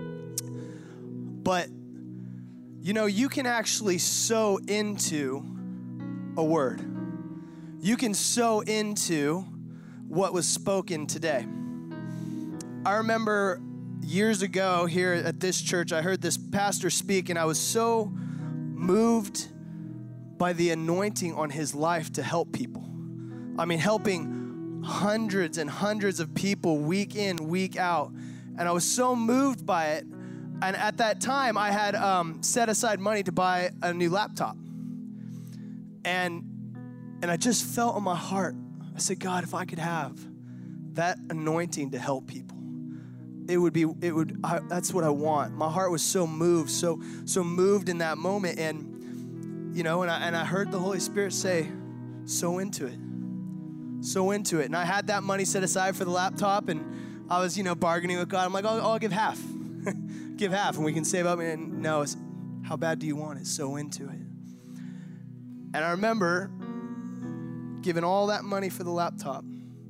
Speaker 4: But, you know, you can actually sow into a word. You can sow into what was spoken today. I remember years ago here at this church, I heard this pastor speak, and I was so moved by the anointing on his life to help people. I mean, helping hundreds and hundreds of people week in, week out. And I was so moved by it. And at that time, I had um, set aside money to buy a new laptop. And, and I just felt in my heart, I said, God, if I could have that anointing to help people, it would be, it would, I, that's what I want. My heart was so moved, so, so moved in that moment. And, you know, and I, and I heard the Holy Spirit say, sow into it, sow into it. And I had that money set aside for the laptop, and I was, you know, bargaining with God. I'm like, oh, I'll give half, give half, and we can save up. And no, it's, how bad do you want it? Sow into it. And I remember giving all that money for the laptop.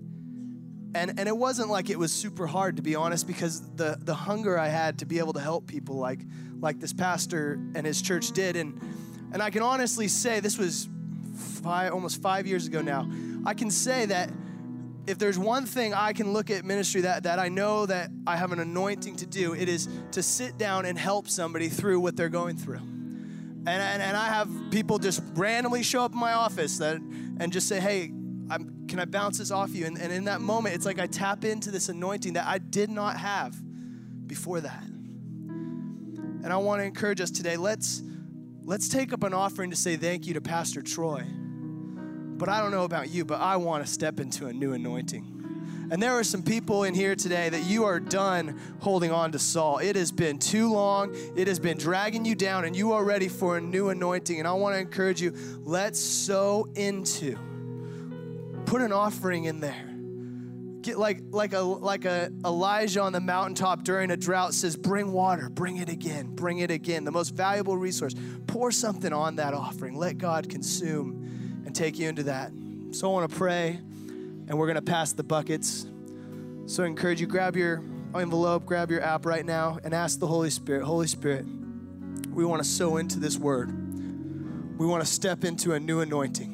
Speaker 4: And and it wasn't like it was super hard, to be honest, because the, the hunger I had to be able to help people like like this pastor and his church did. And and I can honestly say, this was five, almost five years ago now, I can say that if there's one thing I can look at ministry that, that I know that I have an anointing to do, it is to sit down and help somebody through what they're going through. And, and, and I have people just randomly show up in my office that and just say, hey, I'm, can I bounce this off you? And, and in that moment, it's like I tap into this anointing that I did not have before that. And I want to encourage us today, let's, let's take up an offering to say thank you to Pastor Troy. But I don't know about you, but I want to step into a new anointing. And there are some people in here today that you are done holding on to Saul. It has been too long. It has been dragging you down, and you are ready for a new anointing. And I want to encourage you, let's sow into. Put an offering in there. Get like, like, a, like a Elijah on the mountaintop during a drought says, bring water, bring it again, bring it again. The most valuable resource. Pour something on that offering. Let God consume and take you into that. So I want to pray. And we're going to pass the buckets. So I encourage you, grab your envelope, grab your app right now, and ask the Holy Spirit, Holy Spirit, we want to sow into this word. We want to step into a new anointing.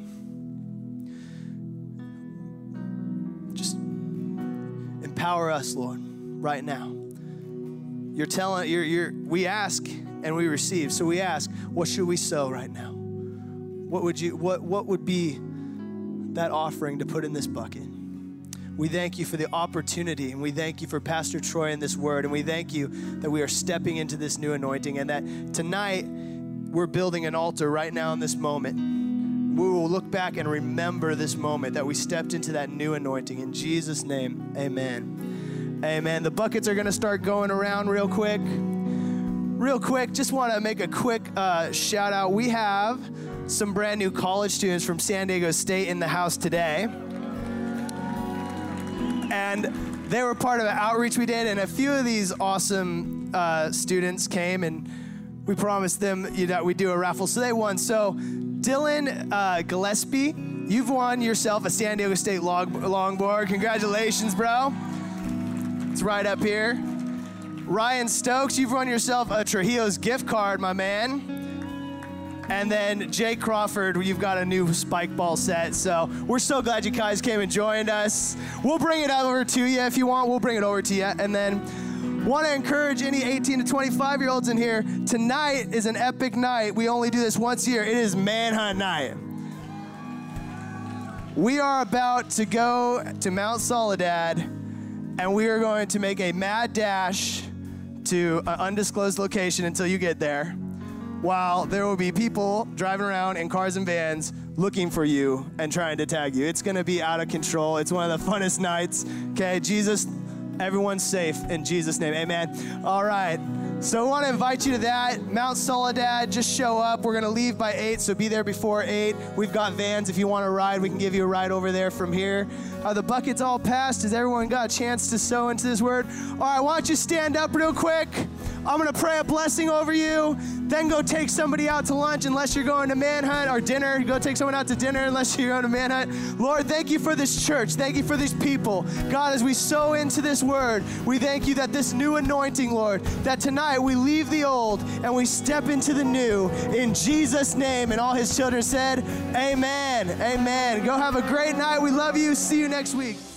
Speaker 4: Just empower us, Lord, right now. You're telling, you're, you're, we ask and we receive. So we ask, what should we sow right now? What would you, what, what would be that offering to put in this bucket? We thank you for the opportunity, and we thank you for Pastor Troy and this word, and we thank you that we are stepping into this new anointing, and that tonight we're building an altar right now in this moment. We will look back and remember this moment that we stepped into that new anointing. In Jesus' name, amen. Amen. The buckets are going to start going around real quick. Real quick, just want to make a quick uh, shout out. We have some brand new college students from San Diego State in the house today. And they were part of an outreach we did, and a few of these awesome uh, students came, and we promised them you know, we'd do a raffle, so they won. So Dylan uh, Gillespie, you've won yourself a San Diego State log- longboard. Congratulations, bro. It's right up here. Ryan Stokes, you've won yourself a Trujillo's gift card, my man. And then Jake Crawford, you've got a new spike ball set. So we're so glad you guys came and joined us. We'll bring it over to you if you want. We'll bring it over to you. And then want to encourage any eighteen to twenty-five year olds in here. Tonight is an epic night. We only do this once a year. It is Manhunt Night. We are about to go to Mount Soledad, and we are going to make a mad dash to an undisclosed location until you get there, while there will be people driving around in cars and vans looking for you and trying to tag you. It's going to be out of control. It's one of the funnest nights. Okay, Jesus, everyone's safe in Jesus' name. Amen. All right. So I want to invite you to that. Mount Soledad, just show up. We're going to leave by eight, so be there before eight. We've got vans. If you want to ride, we can give you a ride over there from here. Are the buckets all passed? Has everyone got a chance to sow into this word? All right, why don't you stand up real quick? I'm going to pray a blessing over you, then go take somebody out to lunch unless you're going to Manhunt, or dinner. Go take someone out to dinner unless you're going to Manhunt. Lord, thank you for this church. Thank you for these people. God, as we sow into this word, we thank you that this new anointing, Lord, that tonight we leave the old and we step into the new in Jesus' name. And all his children said, amen, amen. Go have a great night. We love you. See you next week.